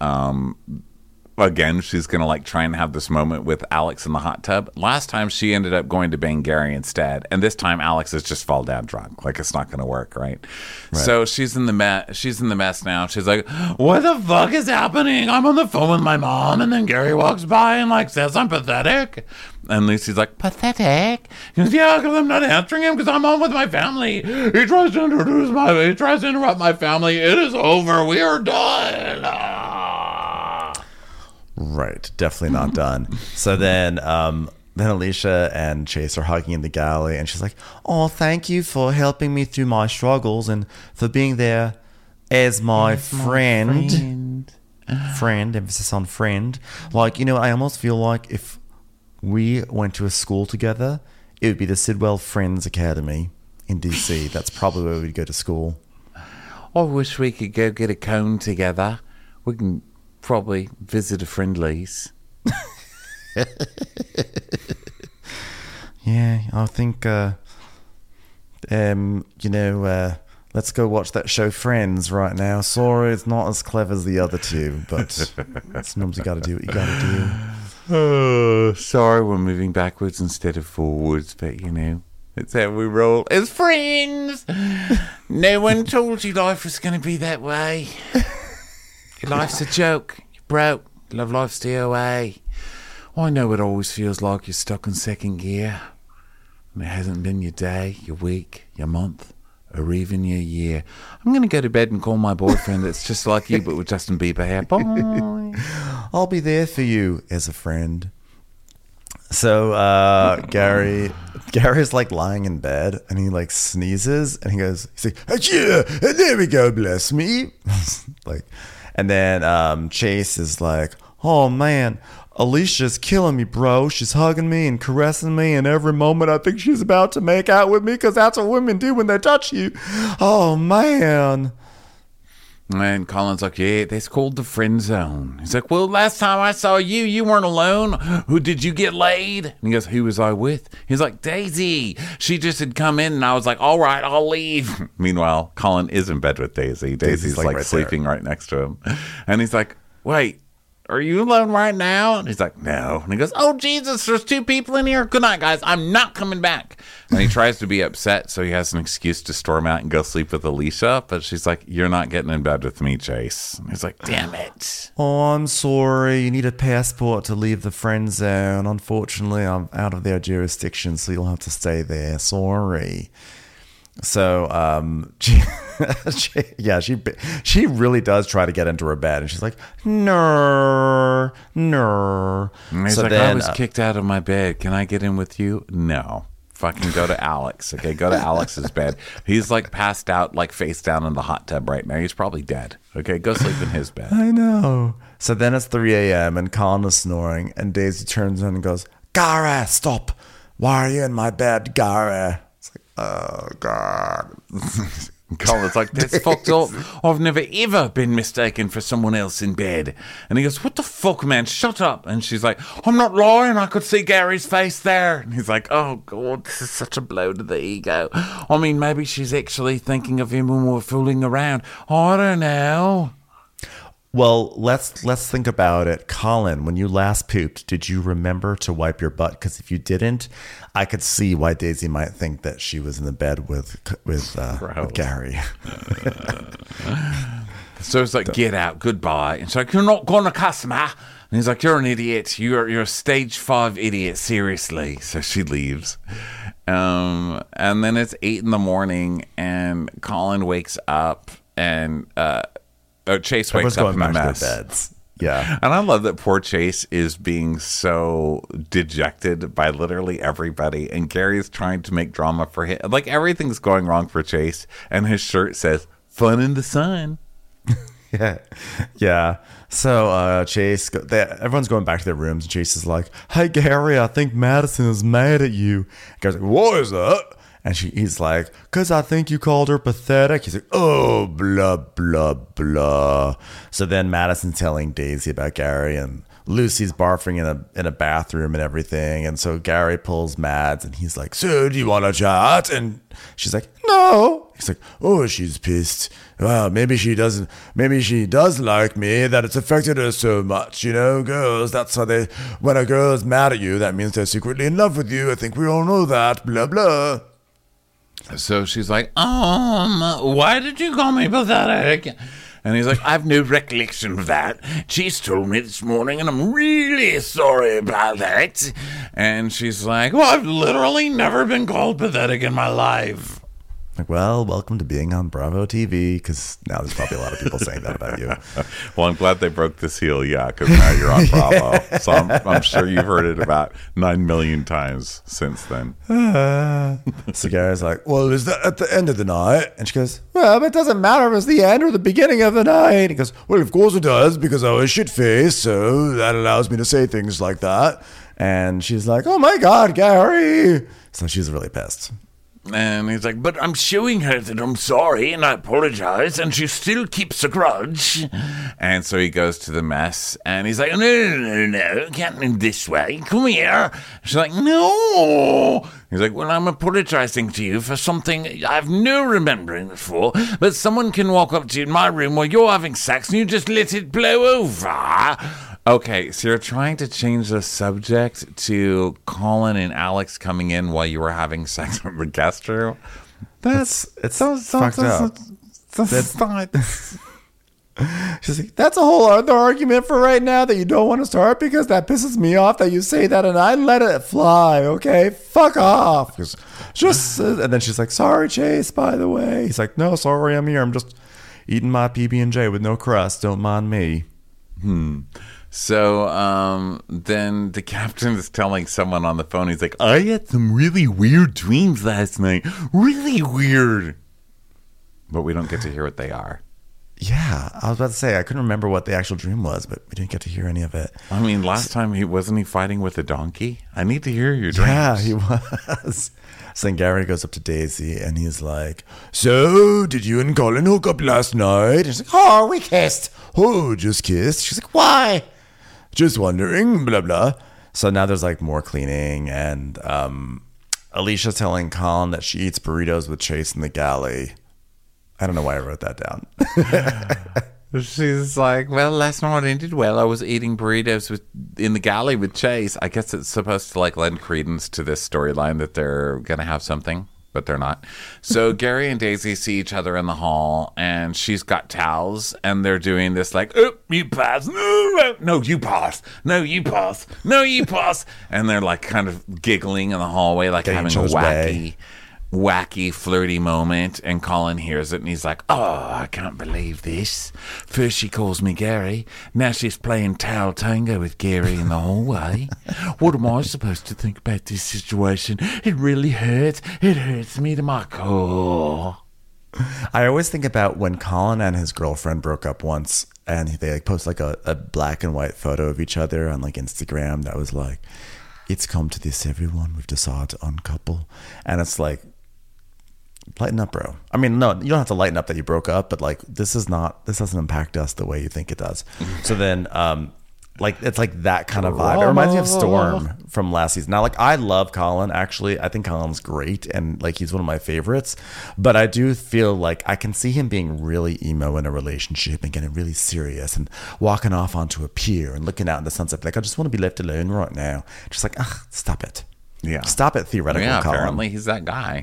again, she's going to try and have this moment with Alex in the hot tub. Last time she ended up going to bang Gary instead. And this time Alex is just fall down drunk. It's not going to work, right? So she's in the mess now. She's like, "What the fuck is happening? I'm on the phone with my mom." And then Gary walks by and says I'm pathetic. And Lucy's like, "Pathetic?" He goes, "Yeah, because I'm not answering him because I'm on with my family. He tries to interrupt my family. It is over. We are done." Right. Definitely not done. So then Alicia and Chase are hugging in the galley, and she's like, "Oh, thank you for helping me through my struggles and for being there as my friend." Friend, emphasis on friend. Like, you know, I almost feel like if we went to a school together, it would be the Sidwell Friends Academy in DC. That's probably where we'd go to school. I wish we could go get a cone together. We can probably visit a friendlies. Yeah, I think, let's go watch that show Friends right now. Sorry, it's not as clever as the other two, but sometimes you gotta do what you gotta do. Oh, sorry, we're moving backwards instead of forwards, but you know, it's how we roll as friends. No one told you life was going to be that way. Your life's a joke. You're broke. Love life's DOA. I know it always feels like you're stuck in second gear. And it hasn't been your day, your week, your month, or even your year. I'm going to go to bed and call my boyfriend that's just like you, but with Justin Bieber hair. Bye. I'll be there for you as a friend. So Gary's like lying in bed and he like sneezes and he's like, yeah, there we go, bless me. Like, and then Chase is like, oh man, Alicia's killing me, bro. She's hugging me and caressing me, and every moment I think she's about to make out with me because that's what women do when they touch you. Oh man. And Colin's like, yeah, that's called the friend zone. He's like, well, last time I saw you, you weren't alone. Who did you get laid? And he goes, who was I with? He's like, Daisy. She just had come in, and I was like, all right, I'll leave. Meanwhile, Colin is in bed with Daisy. Daisy's like right sleeping right next to him. And he's like, wait, are you alone right now? And he's like, no. And he goes, oh, Jesus, there's two people in here. Good night, guys. I'm not coming back. And he tries to be upset, so he has an excuse to storm out and go sleep with Alicia. But she's like, you're not getting in bed with me, Chase. And he's like, damn it. Oh, I'm sorry. You need a passport to leave the friend zone. Unfortunately, I'm out of their jurisdiction, so you'll have to stay there. Sorry. So, she really does try to get into her bed, and she's like, no. And he's like, I was kicked out of my bed. Can I get in with you? No. Fucking go to Alex. Okay, go to Alex's bed. He's like passed out, like face down in the hot tub right now. He's probably dead. Okay, go sleep in his bed. I know. So then it's 3 a.m. and Colin is snoring, and Daisy turns in and goes, Gara, stop. Why are you in my bed, Gara? Oh, God. Colin's like, that's fucked up. I've never, ever been mistaken for someone else in bed. And he goes, what the fuck, man? Shut up. And she's like, I'm not lying. I could see Gary's face there. And he's like, oh, God, this is such a blow to the ego. I mean, maybe she's actually thinking of him when we're fooling around. I don't know. Well, let's think about it. Colin, when you last pooped, did you remember to wipe your butt? Because if you didn't, I could see why Daisy might think that she was in the bed with Gary. So it's like, get out, goodbye. And she's like, you're not going to cuss me. And he's like, you're an idiot. You're a stage 5 idiot, seriously. So she leaves. And then it's 8 a.m, and Colin wakes up, and Chase wakes up in a mess. Beds. Yeah. And I love that poor Chase is being so dejected by literally everybody. And Gary's trying to make drama for him. Like, everything's going wrong for Chase. And his shirt says, fun in the sun. Yeah. So Chase, everyone's going back to their rooms. And Chase is like, hey, Gary, I think Madison is mad at you. Gary's like, what is that? And he's like, because I think you called her pathetic. He's like, oh, blah, blah, blah. So then Madison's telling Daisy about Gary, and Lucy's barfing in a bathroom and everything. And so Gary pulls Mads, and he's like, so do you want to chat? And she's like, no. He's like, oh, she's pissed. Well, maybe she does like me, that it's affected her so much. You know, girls, that's how when a girl is mad at you, that means they're secretly in love with you. I think we all know that, blah, blah. So she's like, why did you call me pathetic? And he's like, I have no recollection of that. She's told me this morning, and I'm really sorry about that. And she's like, well, I've literally never been called pathetic in my life. Like, well, welcome to being on Bravo TV, because now there's probably a lot of people saying that about you. Well, I'm glad they broke the seal, because now you're on Bravo. So I'm sure you've heard it about 9 million times since then. So Gary's like, well, is that at the end of the night? And she goes, well, but it doesn't matter if it's the end or the beginning of the night. He goes, well, of course it does, because I was shit-faced, so that allows me to say things like that. And she's like, oh my God, Gary. So she's really pissed. And he's like, but I'm showing her that I'm sorry and I apologize, and she still keeps a grudge. And so he goes to the mess and he's like, no, can't in this way. Come here. She's like, no. He's like, well, I'm apologizing to you for something I have no remembering for, but someone can walk up to you in my room while you're having sex and you just let it blow over. Okay, so you're trying to change the subject to Colin and Alex coming in while you were having sex with the guest room. It's fucked up. She's like, that's a whole other argument for right now that you don't want to start, because that pisses me off that you say that and I let it fly. Okay, fuck off. And then she's like, sorry, Chase, by the way. He's like, no, sorry, I'm here. I'm just eating my PB&J with no crust. Don't mind me. So then the captain is telling someone on the phone, he's like, I had some really weird dreams last night. Really weird. But we don't get to hear what they are. Yeah, I was about to say, I couldn't remember what the actual dream was, but we didn't get to hear any of it. I mean, last time wasn't he fighting with a donkey? I need to hear your dreams. Yeah, he was. So then Gary goes up to Daisy and he's like, so did you and Colin hook up last night? And she's like, oh, we kissed. Oh, just kissed. She's like, why? Just wondering, blah, blah. So now there's like more cleaning, and Alicia's telling Colin that she eats burritos with Chase in the galley. I don't know why I wrote that down. She's like, well, last night I did well. I was eating burritos in the galley with Chase. I guess it's supposed to like lend credence to this storyline that they're going to have something, but they're not. So Gary and Daisy see each other in the hall, and she's got towels, and they're doing this like, oh, you pass. No, you pass. No, you pass. No, you pass. And they're like kind of giggling in the hallway, like having a wacky, flirty moment. And Colin hears it and he's like, oh, I can't believe this. First she calls me Gary, now she's playing towel tango with Gary in the hallway. What am I supposed to think about this situation? It really hurts. It hurts me to my core. I always think about when Colin and his girlfriend broke up once, and they like post like a black and white photo of each other on like Instagram that was like, it's come to this, everyone, we've decided to uncouple. And it's like, lighten up, bro. I mean, no, you don't have to lighten up that you broke up, but like this doesn't impact us the way you think it does. So then like it's like that kind of vibe. It reminds me of Storm from last season. Now, like, I love Colin, actually. I think Colin's great, and like he's one of my favorites, but I do feel like I can see him being really emo in a relationship and getting really serious and walking off onto a pier and looking out in the sunset like, I just want to be left alone right now. Just like, stop it. Yeah. Stop it, theoretical Colin. Apparently he's that guy.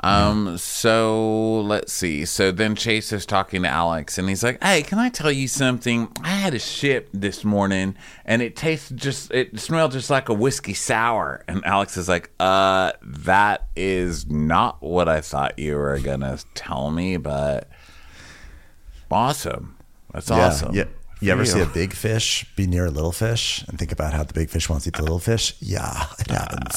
So let's see. So then Chase is talking to Alex, and he's like, hey, can I tell you something? I had a ship this morning, and it smelled just like a whiskey sour. And Alex is like, that is not what I thought you were gonna tell me, but awesome. That's awesome. Yeah. You ever see a big fish be near a little fish and think about how the big fish wants to eat the little fish? Yeah, it happens.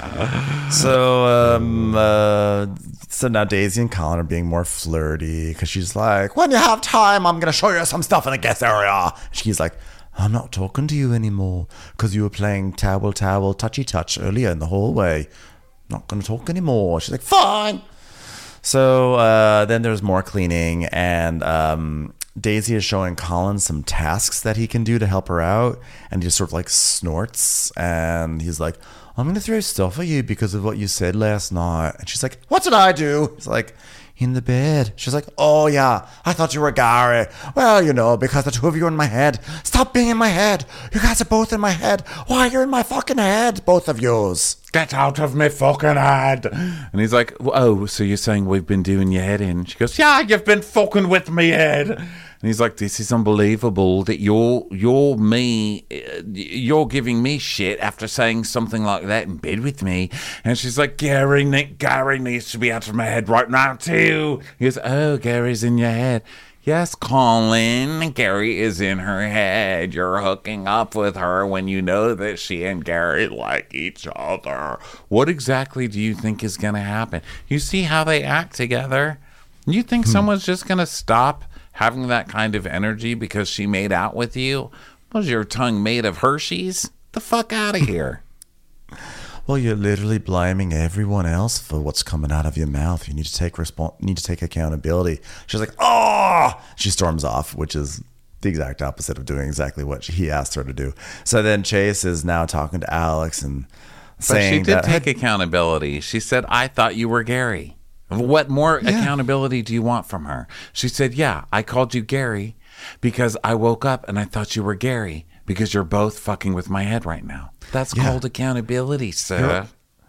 So now Daisy and Colin are being more flirty because she's like, when you have time, I'm going to show you some stuff in the guest area. She's like, I'm not talking to you anymore because you were playing towel, touchy touch earlier in the hallway. Not going to talk anymore. She's like, fine. So then there's more cleaning, and Daisy is showing Colin some tasks that he can do to help her out, and he just sort of like snorts, and he's like, I'm going to throw stuff at you because of what you said last night. And she's like, what did I do? He's like, in the bed. She's like, oh yeah, I thought you were Gary. Well, because the two of you are in my head. Stop being in my head. You guys are both in my head. Why, you're in my fucking head, both of yous. Get out of my fucking head. And he's like, oh, so you're saying we've been doing your head in? She goes, yeah, you've been fucking with me head. he's like, this is unbelievable that you're giving me shit after saying something like that in bed with me. And she's like, Gary needs to be out of my head right now too. He goes, oh, Gary's in your head. Yes, Colin, Gary is in her head. You're hooking up with her when you know that she and Gary like each other. What exactly do you think is going to happen? You see how they act together? You think someone's just going to stop having that kind of energy because she made out with you? Was your tongue made of Hershey's? The fuck out of here. Well, you're literally blaming everyone else for what's coming out of your mouth. You need to take accountability. She's like, oh! She storms off, which is the exact opposite of doing exactly what he asked her to do. So then Chase is now talking to Alex and saying but she did take accountability. She said, I thought you were Gary. What more accountability do you want from her? She said, yeah, I called you Gary because I woke up and I thought you were Gary because you're both fucking with my head right now. That's called accountability, sir.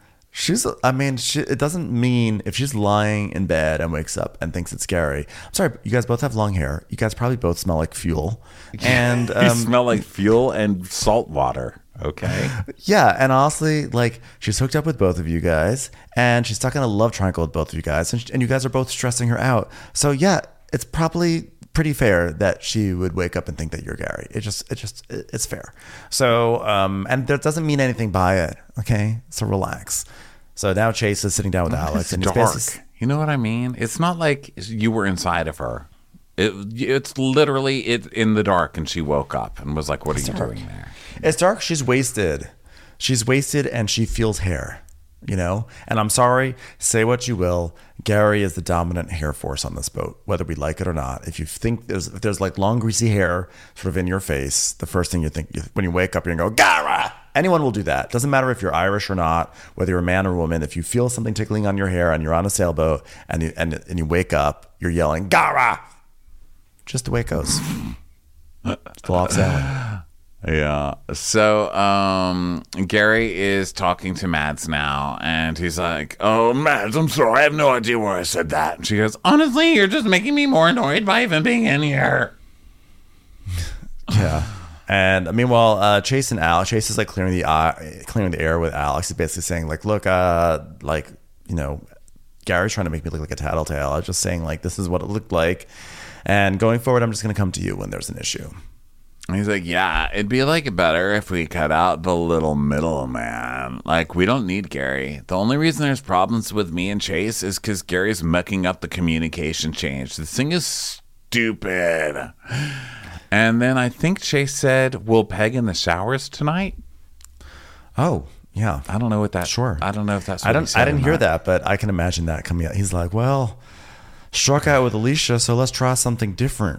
It doesn't mean if she's lying in bed and wakes up and thinks it's Gary. I'm sorry, you guys both have long hair. You guys probably both smell like fuel. And you smell like fuel and salt water. Okay. Yeah, and honestly, like, she's hooked up with both of you guys, and she's stuck in a love triangle with both of you guys, and you guys are both stressing her out. So yeah, it's probably pretty fair that she would wake up and think that you're Gary. It's fair. So, and that doesn't mean anything by it. Okay, so relax. So now Chase is sitting down with Alex, and dark. You know what I mean? It's not like you were inside of her. It's literally in the dark, and she woke up and was like, "What are you doing there?" It's dark. She's wasted. She's wasted, and she feels hair. You know, and I'm sorry, say what you will, Gary is the dominant hair force on this boat, whether we like it or not. If you think if there's like long greasy hair sort of in your face, the first thing you think when you wake up, you're gonna go, Gary. Anyone will do that. Doesn't matter if you're Irish or not, whether you're a man or woman. If you feel something tickling on your hair and you're on a sailboat and you wake up, you're yelling, Gary. Just the way it goes. It's the law of sailing. Yeah. So Gary is talking to Mads now, and he's like, oh, Mads, I'm sorry. I have no idea why I said that. And she goes, honestly, you're just making me more annoyed by even being in here. Yeah. And meanwhile, Chase is like clearing the air with Alex. He's basically saying like, look, like, you know, Gary's trying to make me look like a tattletale. I was just saying like, this is what it looked like. And going forward, I'm just going to come to you when there's an issue. And he's like, yeah, it'd be like better if we cut out the little middleman. Like, we don't need Gary. The only reason there's problems with me and Chase is because Gary's mucking up the communication change. This thing is stupid. And then I think Chase said, we'll peg in the showers tonight. Oh, yeah. I don't know what that. Sure. I don't know if that's what he said. I didn't hear that, but I can imagine that coming out. He's like, well, struck out with Alicia, so let's try something different.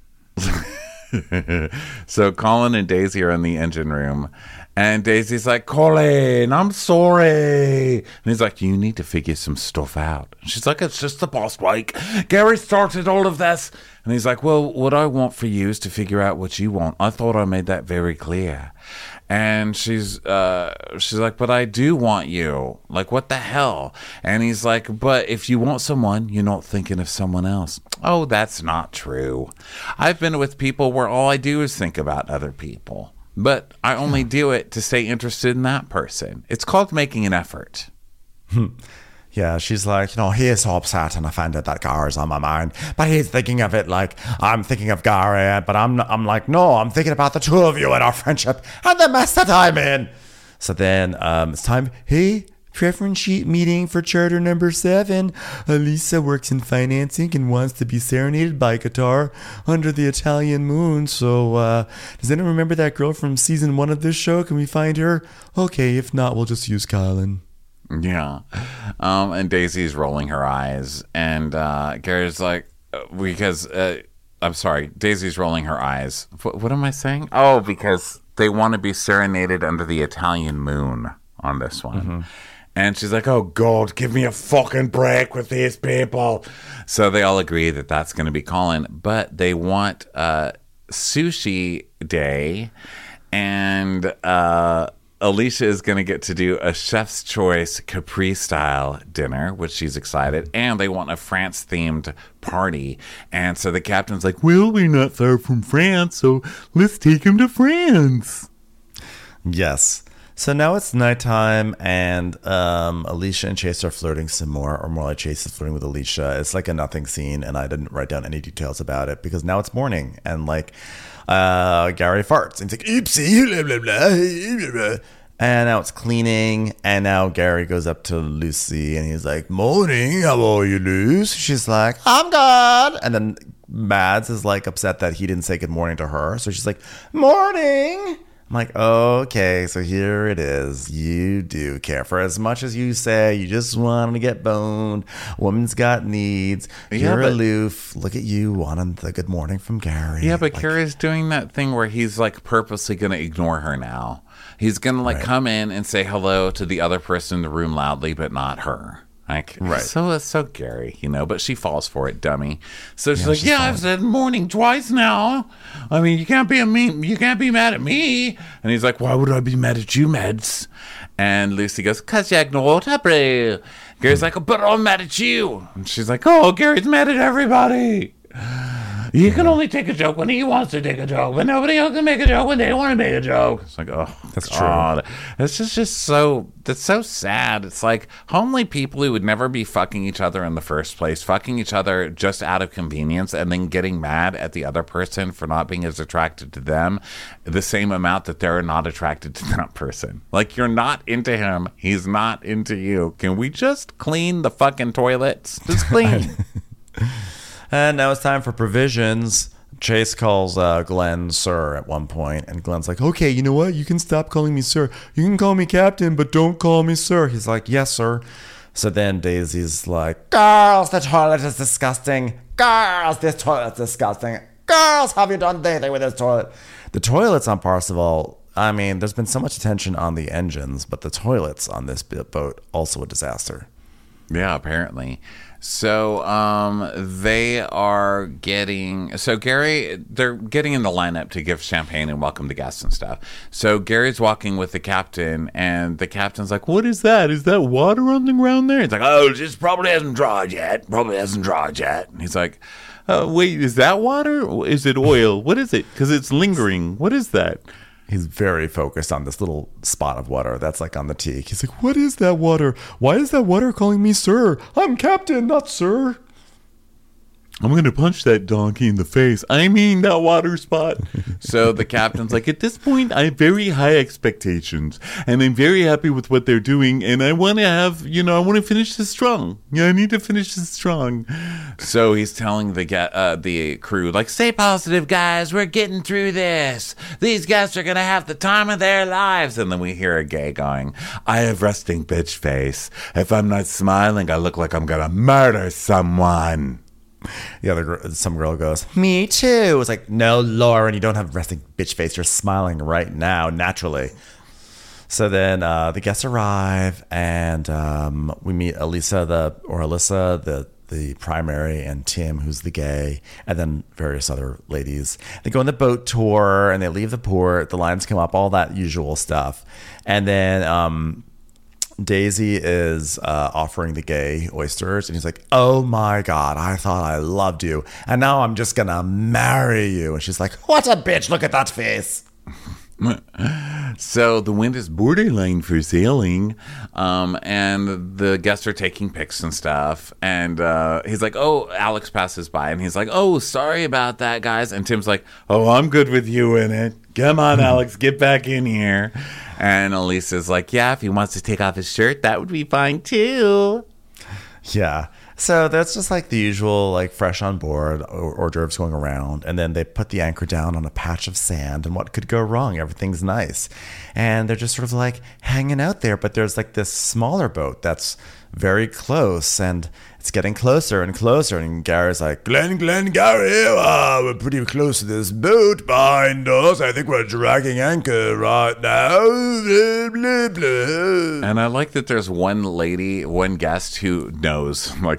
So Colin and Daisy are in the engine room, and Daisy's like, Colin, I'm sorry. And he's like, you need to figure some stuff out. And she's like, it's just the boss week. Gary started all of this. And he's like, well, what I want for you is to figure out what you want. I thought I made that very clear. And she's like, but I do want you. Like, what the hell? And he's like, but if you want someone, you're not thinking of someone else. Oh, that's not true. I've been with people where all I do is think about other people. But I only do it to stay interested in that person. It's called making an effort. Yeah, she's like, you know, he is so upset and offended that Gary's on my mind. But he's thinking of it like I'm thinking of Gary. But I'm like, no, I'm thinking about the two of you and our friendship and the mess that I'm in. So then it's time. Hey, preference sheet meeting for charter number 7. Elisa works in financing and wants to be serenaded by guitar under the Italian moon. So does anyone remember that girl from season 1 of this show? Can we find her? Okay, if not, we'll just use Colin. Yeah. And Daisy's rolling her eyes, and Gary's like, because I'm sorry, Daisy's rolling her eyes. What am I saying? Oh, because they want to be serenaded under the Italian moon on this one. Mm-hmm. And she's like, oh, God, give me a fucking break with these people. So they all agree that that's going to be Colin, but they want sushi day, and Alicia is going to get to do a chef's choice Capri style dinner, which she's excited. And they want a France themed party. And so the captain's like, well, we're not far from France, so let's take him to France. Yes. So now it's nighttime, and Alicia and Chase are flirting some more, or more like Chase is flirting with Alicia. It's like a nothing scene, and I didn't write down any details about it because now it's morning, and like Gary farts, and he's like, oopsie, blah, blah, blah, blah. And now it's cleaning, and now Gary goes up to Lucy, and he's like, morning, how are you, Luce? She's like, I'm good. And then Mads is like upset that he didn't say good morning to her, so she's like, morning. I'm like, okay, so here it is. You do care. For as much as you say you just want to get boned, woman's got needs. You're aloof. Look at you wanting the good morning from Gary. Yeah, but Gary's doing that thing where he's like purposely going to ignore her now. He's going to like come in and say hello to the other person in the room loudly, but not her. Like, so it's so Gary, you know, but she falls for it, dummy. So she's like, I've said morning twice now. I mean, you can't be mad at me. And he's like, why would I be mad at you, Mads? And Lucy goes, cause you ignored her, bro. Gary's like, but I'm mad at you. And she's like, oh, Gary's mad at everybody. You can only take a joke when he wants to take a joke, but nobody else can make a joke when they want to make a joke. It's like, oh, that's God. true. It's just so, that's so sad. It's like homely people who would never be fucking each other in the first place, fucking each other just out of convenience, and then getting mad at the other person for not being as attracted to them the same amount that they're not attracted to that person. Like, you're not into him. He's not into you. Can we just clean the fucking toilets? Just clean. And now it's time for provisions. Chase calls Glenn sir at one point, and Glenn's like, okay, you know what? You can stop calling me sir. You can call me captain, but don't call me sir. He's like, yes, sir. So then Daisy's like, girls, the toilet is disgusting. Girls, this toilet's disgusting. Girls, have you done anything with this toilet? The toilets on Parseval, I mean, there's been so much attention on the engines, but the toilets on this boat, also a disaster. Yeah, apparently. So they are getting, so Gary, they're getting in the lineup to give champagne and welcome the guests and stuff. So Gary's walking with the captain, and the captain's like, what is that? Is that water on the ground there? He's like, oh, it just probably hasn't dried yet. And he's like, wait, is that water? Or is it oil? What is it? Because it's lingering. What is that? He's very focused on this little spot of water that's like on the teak. He's like, what is that water? Why is that water calling me sir? I'm captain, not sir. I'm going to punch that donkey in the face. I mean, that water spot. So the captain's like, at this point, I have very high expectations, and I'm very happy with what they're doing, and I want to have, I want to finish this strong. Yeah, I need to finish this strong. So he's telling the crew, like, stay positive, guys. We're getting through this. These guys are going to have the time of their lives. And then we hear a gay going, I have resting bitch face. If I'm not smiling, I look like I'm going to murder someone. Some girl goes, me too. It's like, no, Lauren, you don't have resting bitch face. You're smiling right now, naturally. So then the guests arrive, and we meet Alyssa, the primary, and Tim, who's the gay, and then various other ladies. They go on the boat tour, and they leave the port. The lines come up, all that usual stuff. And then Daisy is offering the gay oysters, and he's like, oh my God, I thought I loved you, and now I'm just gonna marry you. And she's like, what a bitch, look at that face. So the wind is borderline for sailing, and the guests are taking pics and stuff, and he's like, oh, Alex passes by, and he's like, oh, sorry about that, guys. And Tim's like, oh, I'm good with you in it. Come on, Alex, get back in here. And Elisa's like, yeah, if he wants to take off his shirt, that would be fine too. Yeah. So that's just like the usual, like, fresh on board hors d'oeuvres going around. And then they put the anchor down on a patch of sand, and what could go wrong? Everything's nice. And they're just sort of like hanging out there. But there's like this smaller boat that's very close, and it's getting closer and closer. And Gary's like, Glenn, Gary, we're pretty close to this boat behind us. I think we're dragging anchor right now. Blah, blah, blah. And I like that there's one guest who knows, like,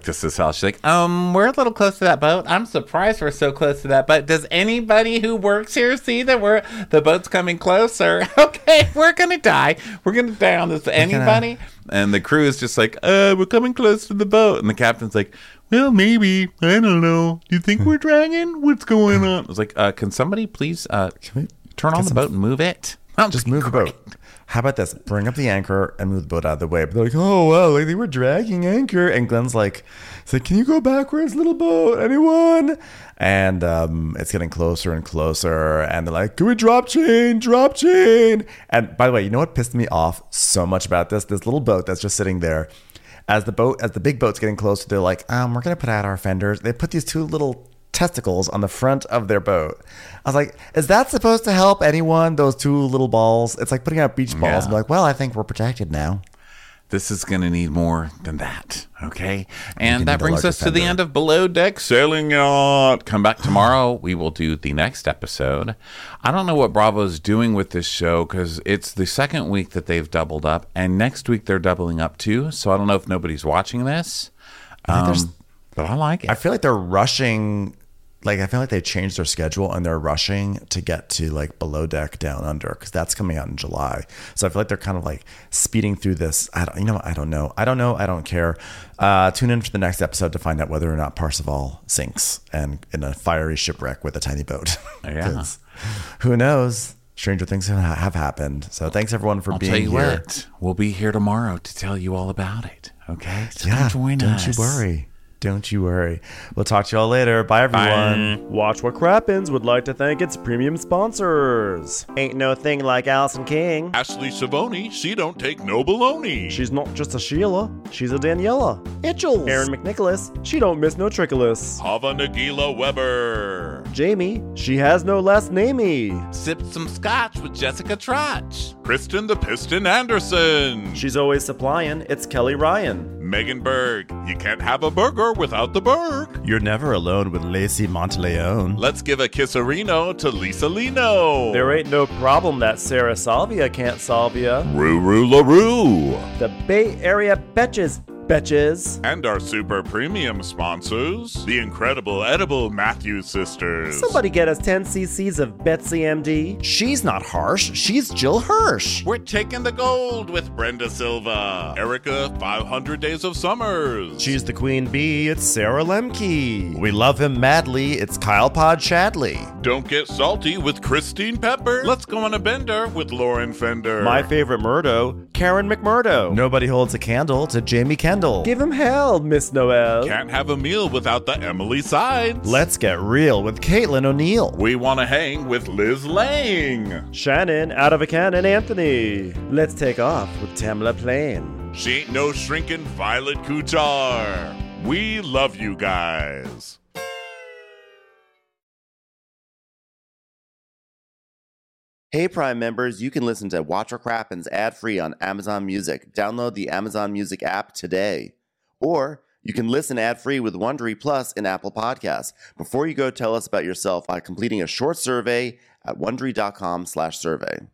this as hell. She's like, we're a little close to that boat. I'm surprised we're so close to that boat. Does anybody who works here see that the boat's coming closer? Okay, we're gonna die. We're gonna die on this. Anybody? And the crew is just like, we're coming close to the boat. And the captain's like, well, maybe. I don't know. Do you think we're dragging? What's going on? I was like, can somebody please turn on the boat and move it? Just move the boat. How about this? Bring up the anchor and move the boat out of the way. But they're like, oh, wow, like they were dragging anchor. And Glenn's like, can you go backwards, little boat? Anyone? And it's getting closer and closer. And they're like, can we drop chain? Drop chain. And by the way, you know what pissed me off so much about this? This little boat that's just sitting there. As the big boat's getting closer, they're like, we're going to put out our fenders. They put these two little testicles on the front of their boat. I was like, is that supposed to help anyone? Those two little balls? It's like putting out beach balls. Yeah. I'm like, well, I think we're protected now. This is going to need more than that, okay? And that brings us to the end of Below Deck Sailing Yacht. Come back tomorrow. We will do the next episode. I don't know what Bravo's doing with this show because it's the second week that they've doubled up, and next week they're doubling up too. So I don't know if nobody's watching this, but I like it. I feel like they're rushing. Like, I feel like they changed their schedule and they're rushing to get to like Below Deck Down Under because that's coming out in July. So I feel like they're kind of like speeding through this. I don't know. I don't care. Tune in for the next episode to find out whether or not Parsifal sinks and in a fiery shipwreck with a tiny boat. Yeah. Who knows? Stranger things have happened. So thanks everyone for being here. I'll tell you what, we'll be here tomorrow to tell you all about it. Okay? So come join us. Don't you worry. Don't you worry. We'll talk to y'all later. Bye, everyone. Bye. Watch What Crappens would like to thank its premium sponsors. Ain't no thing like Allison King. Ashley Savoni, she don't take no baloney. She's not just a Sheila, she's a Daniela. Itchels. Aaron McNicholas, she don't miss no trickolas. Hava Nagila Weber. Jamie, she has no last namey. Sipped some scotch with Jessica Trotch. Kristen the Piston Anderson. She's always supplying, it's Kelly Ryan. Megan Berg, you can't have a burger without the Berg. You're never alone with Lacey Monteleone. Let's give a kisserino to Lisa Lino. There ain't no problem that Sarah Salvia can't solve ya. Ruru LaRue. The Bay Area Betches. And our super premium sponsors, the incredible edible Matthews sisters. Somebody get us 10 cc's of Betsy MD. She's not harsh, she's Jill Hirsch. We're taking the gold with Brenda Silva. Erica, 500 Days of Summers. She's the queen bee, it's Sarah Lemke. We love him madly, it's Kyle Pod Shadley. Don't get salty with Christine Pepper. Let's go on a bender with Lauren Fender. My favorite Murdo, Karen McMurdo. Nobody holds a candle to Jamie Kendall. Give him hell, Miss Noel. Can't have a meal without the Emily Sides. Let's get real with Caitlin O'Neill. We want to hang with Liz Lang. Shannon, out of a cannon, Anthony. Let's take off with Tamla Plain. She ain't no shrinking Violet Kuchar. We love you guys. Hey Prime members, you can listen to Watch What Crappens ad-free on Amazon Music. Download the Amazon Music app today. Or you can listen ad-free with Wondery Plus in Apple Podcasts. Before you go, tell us about yourself by completing a short survey at Wondery.com/survey.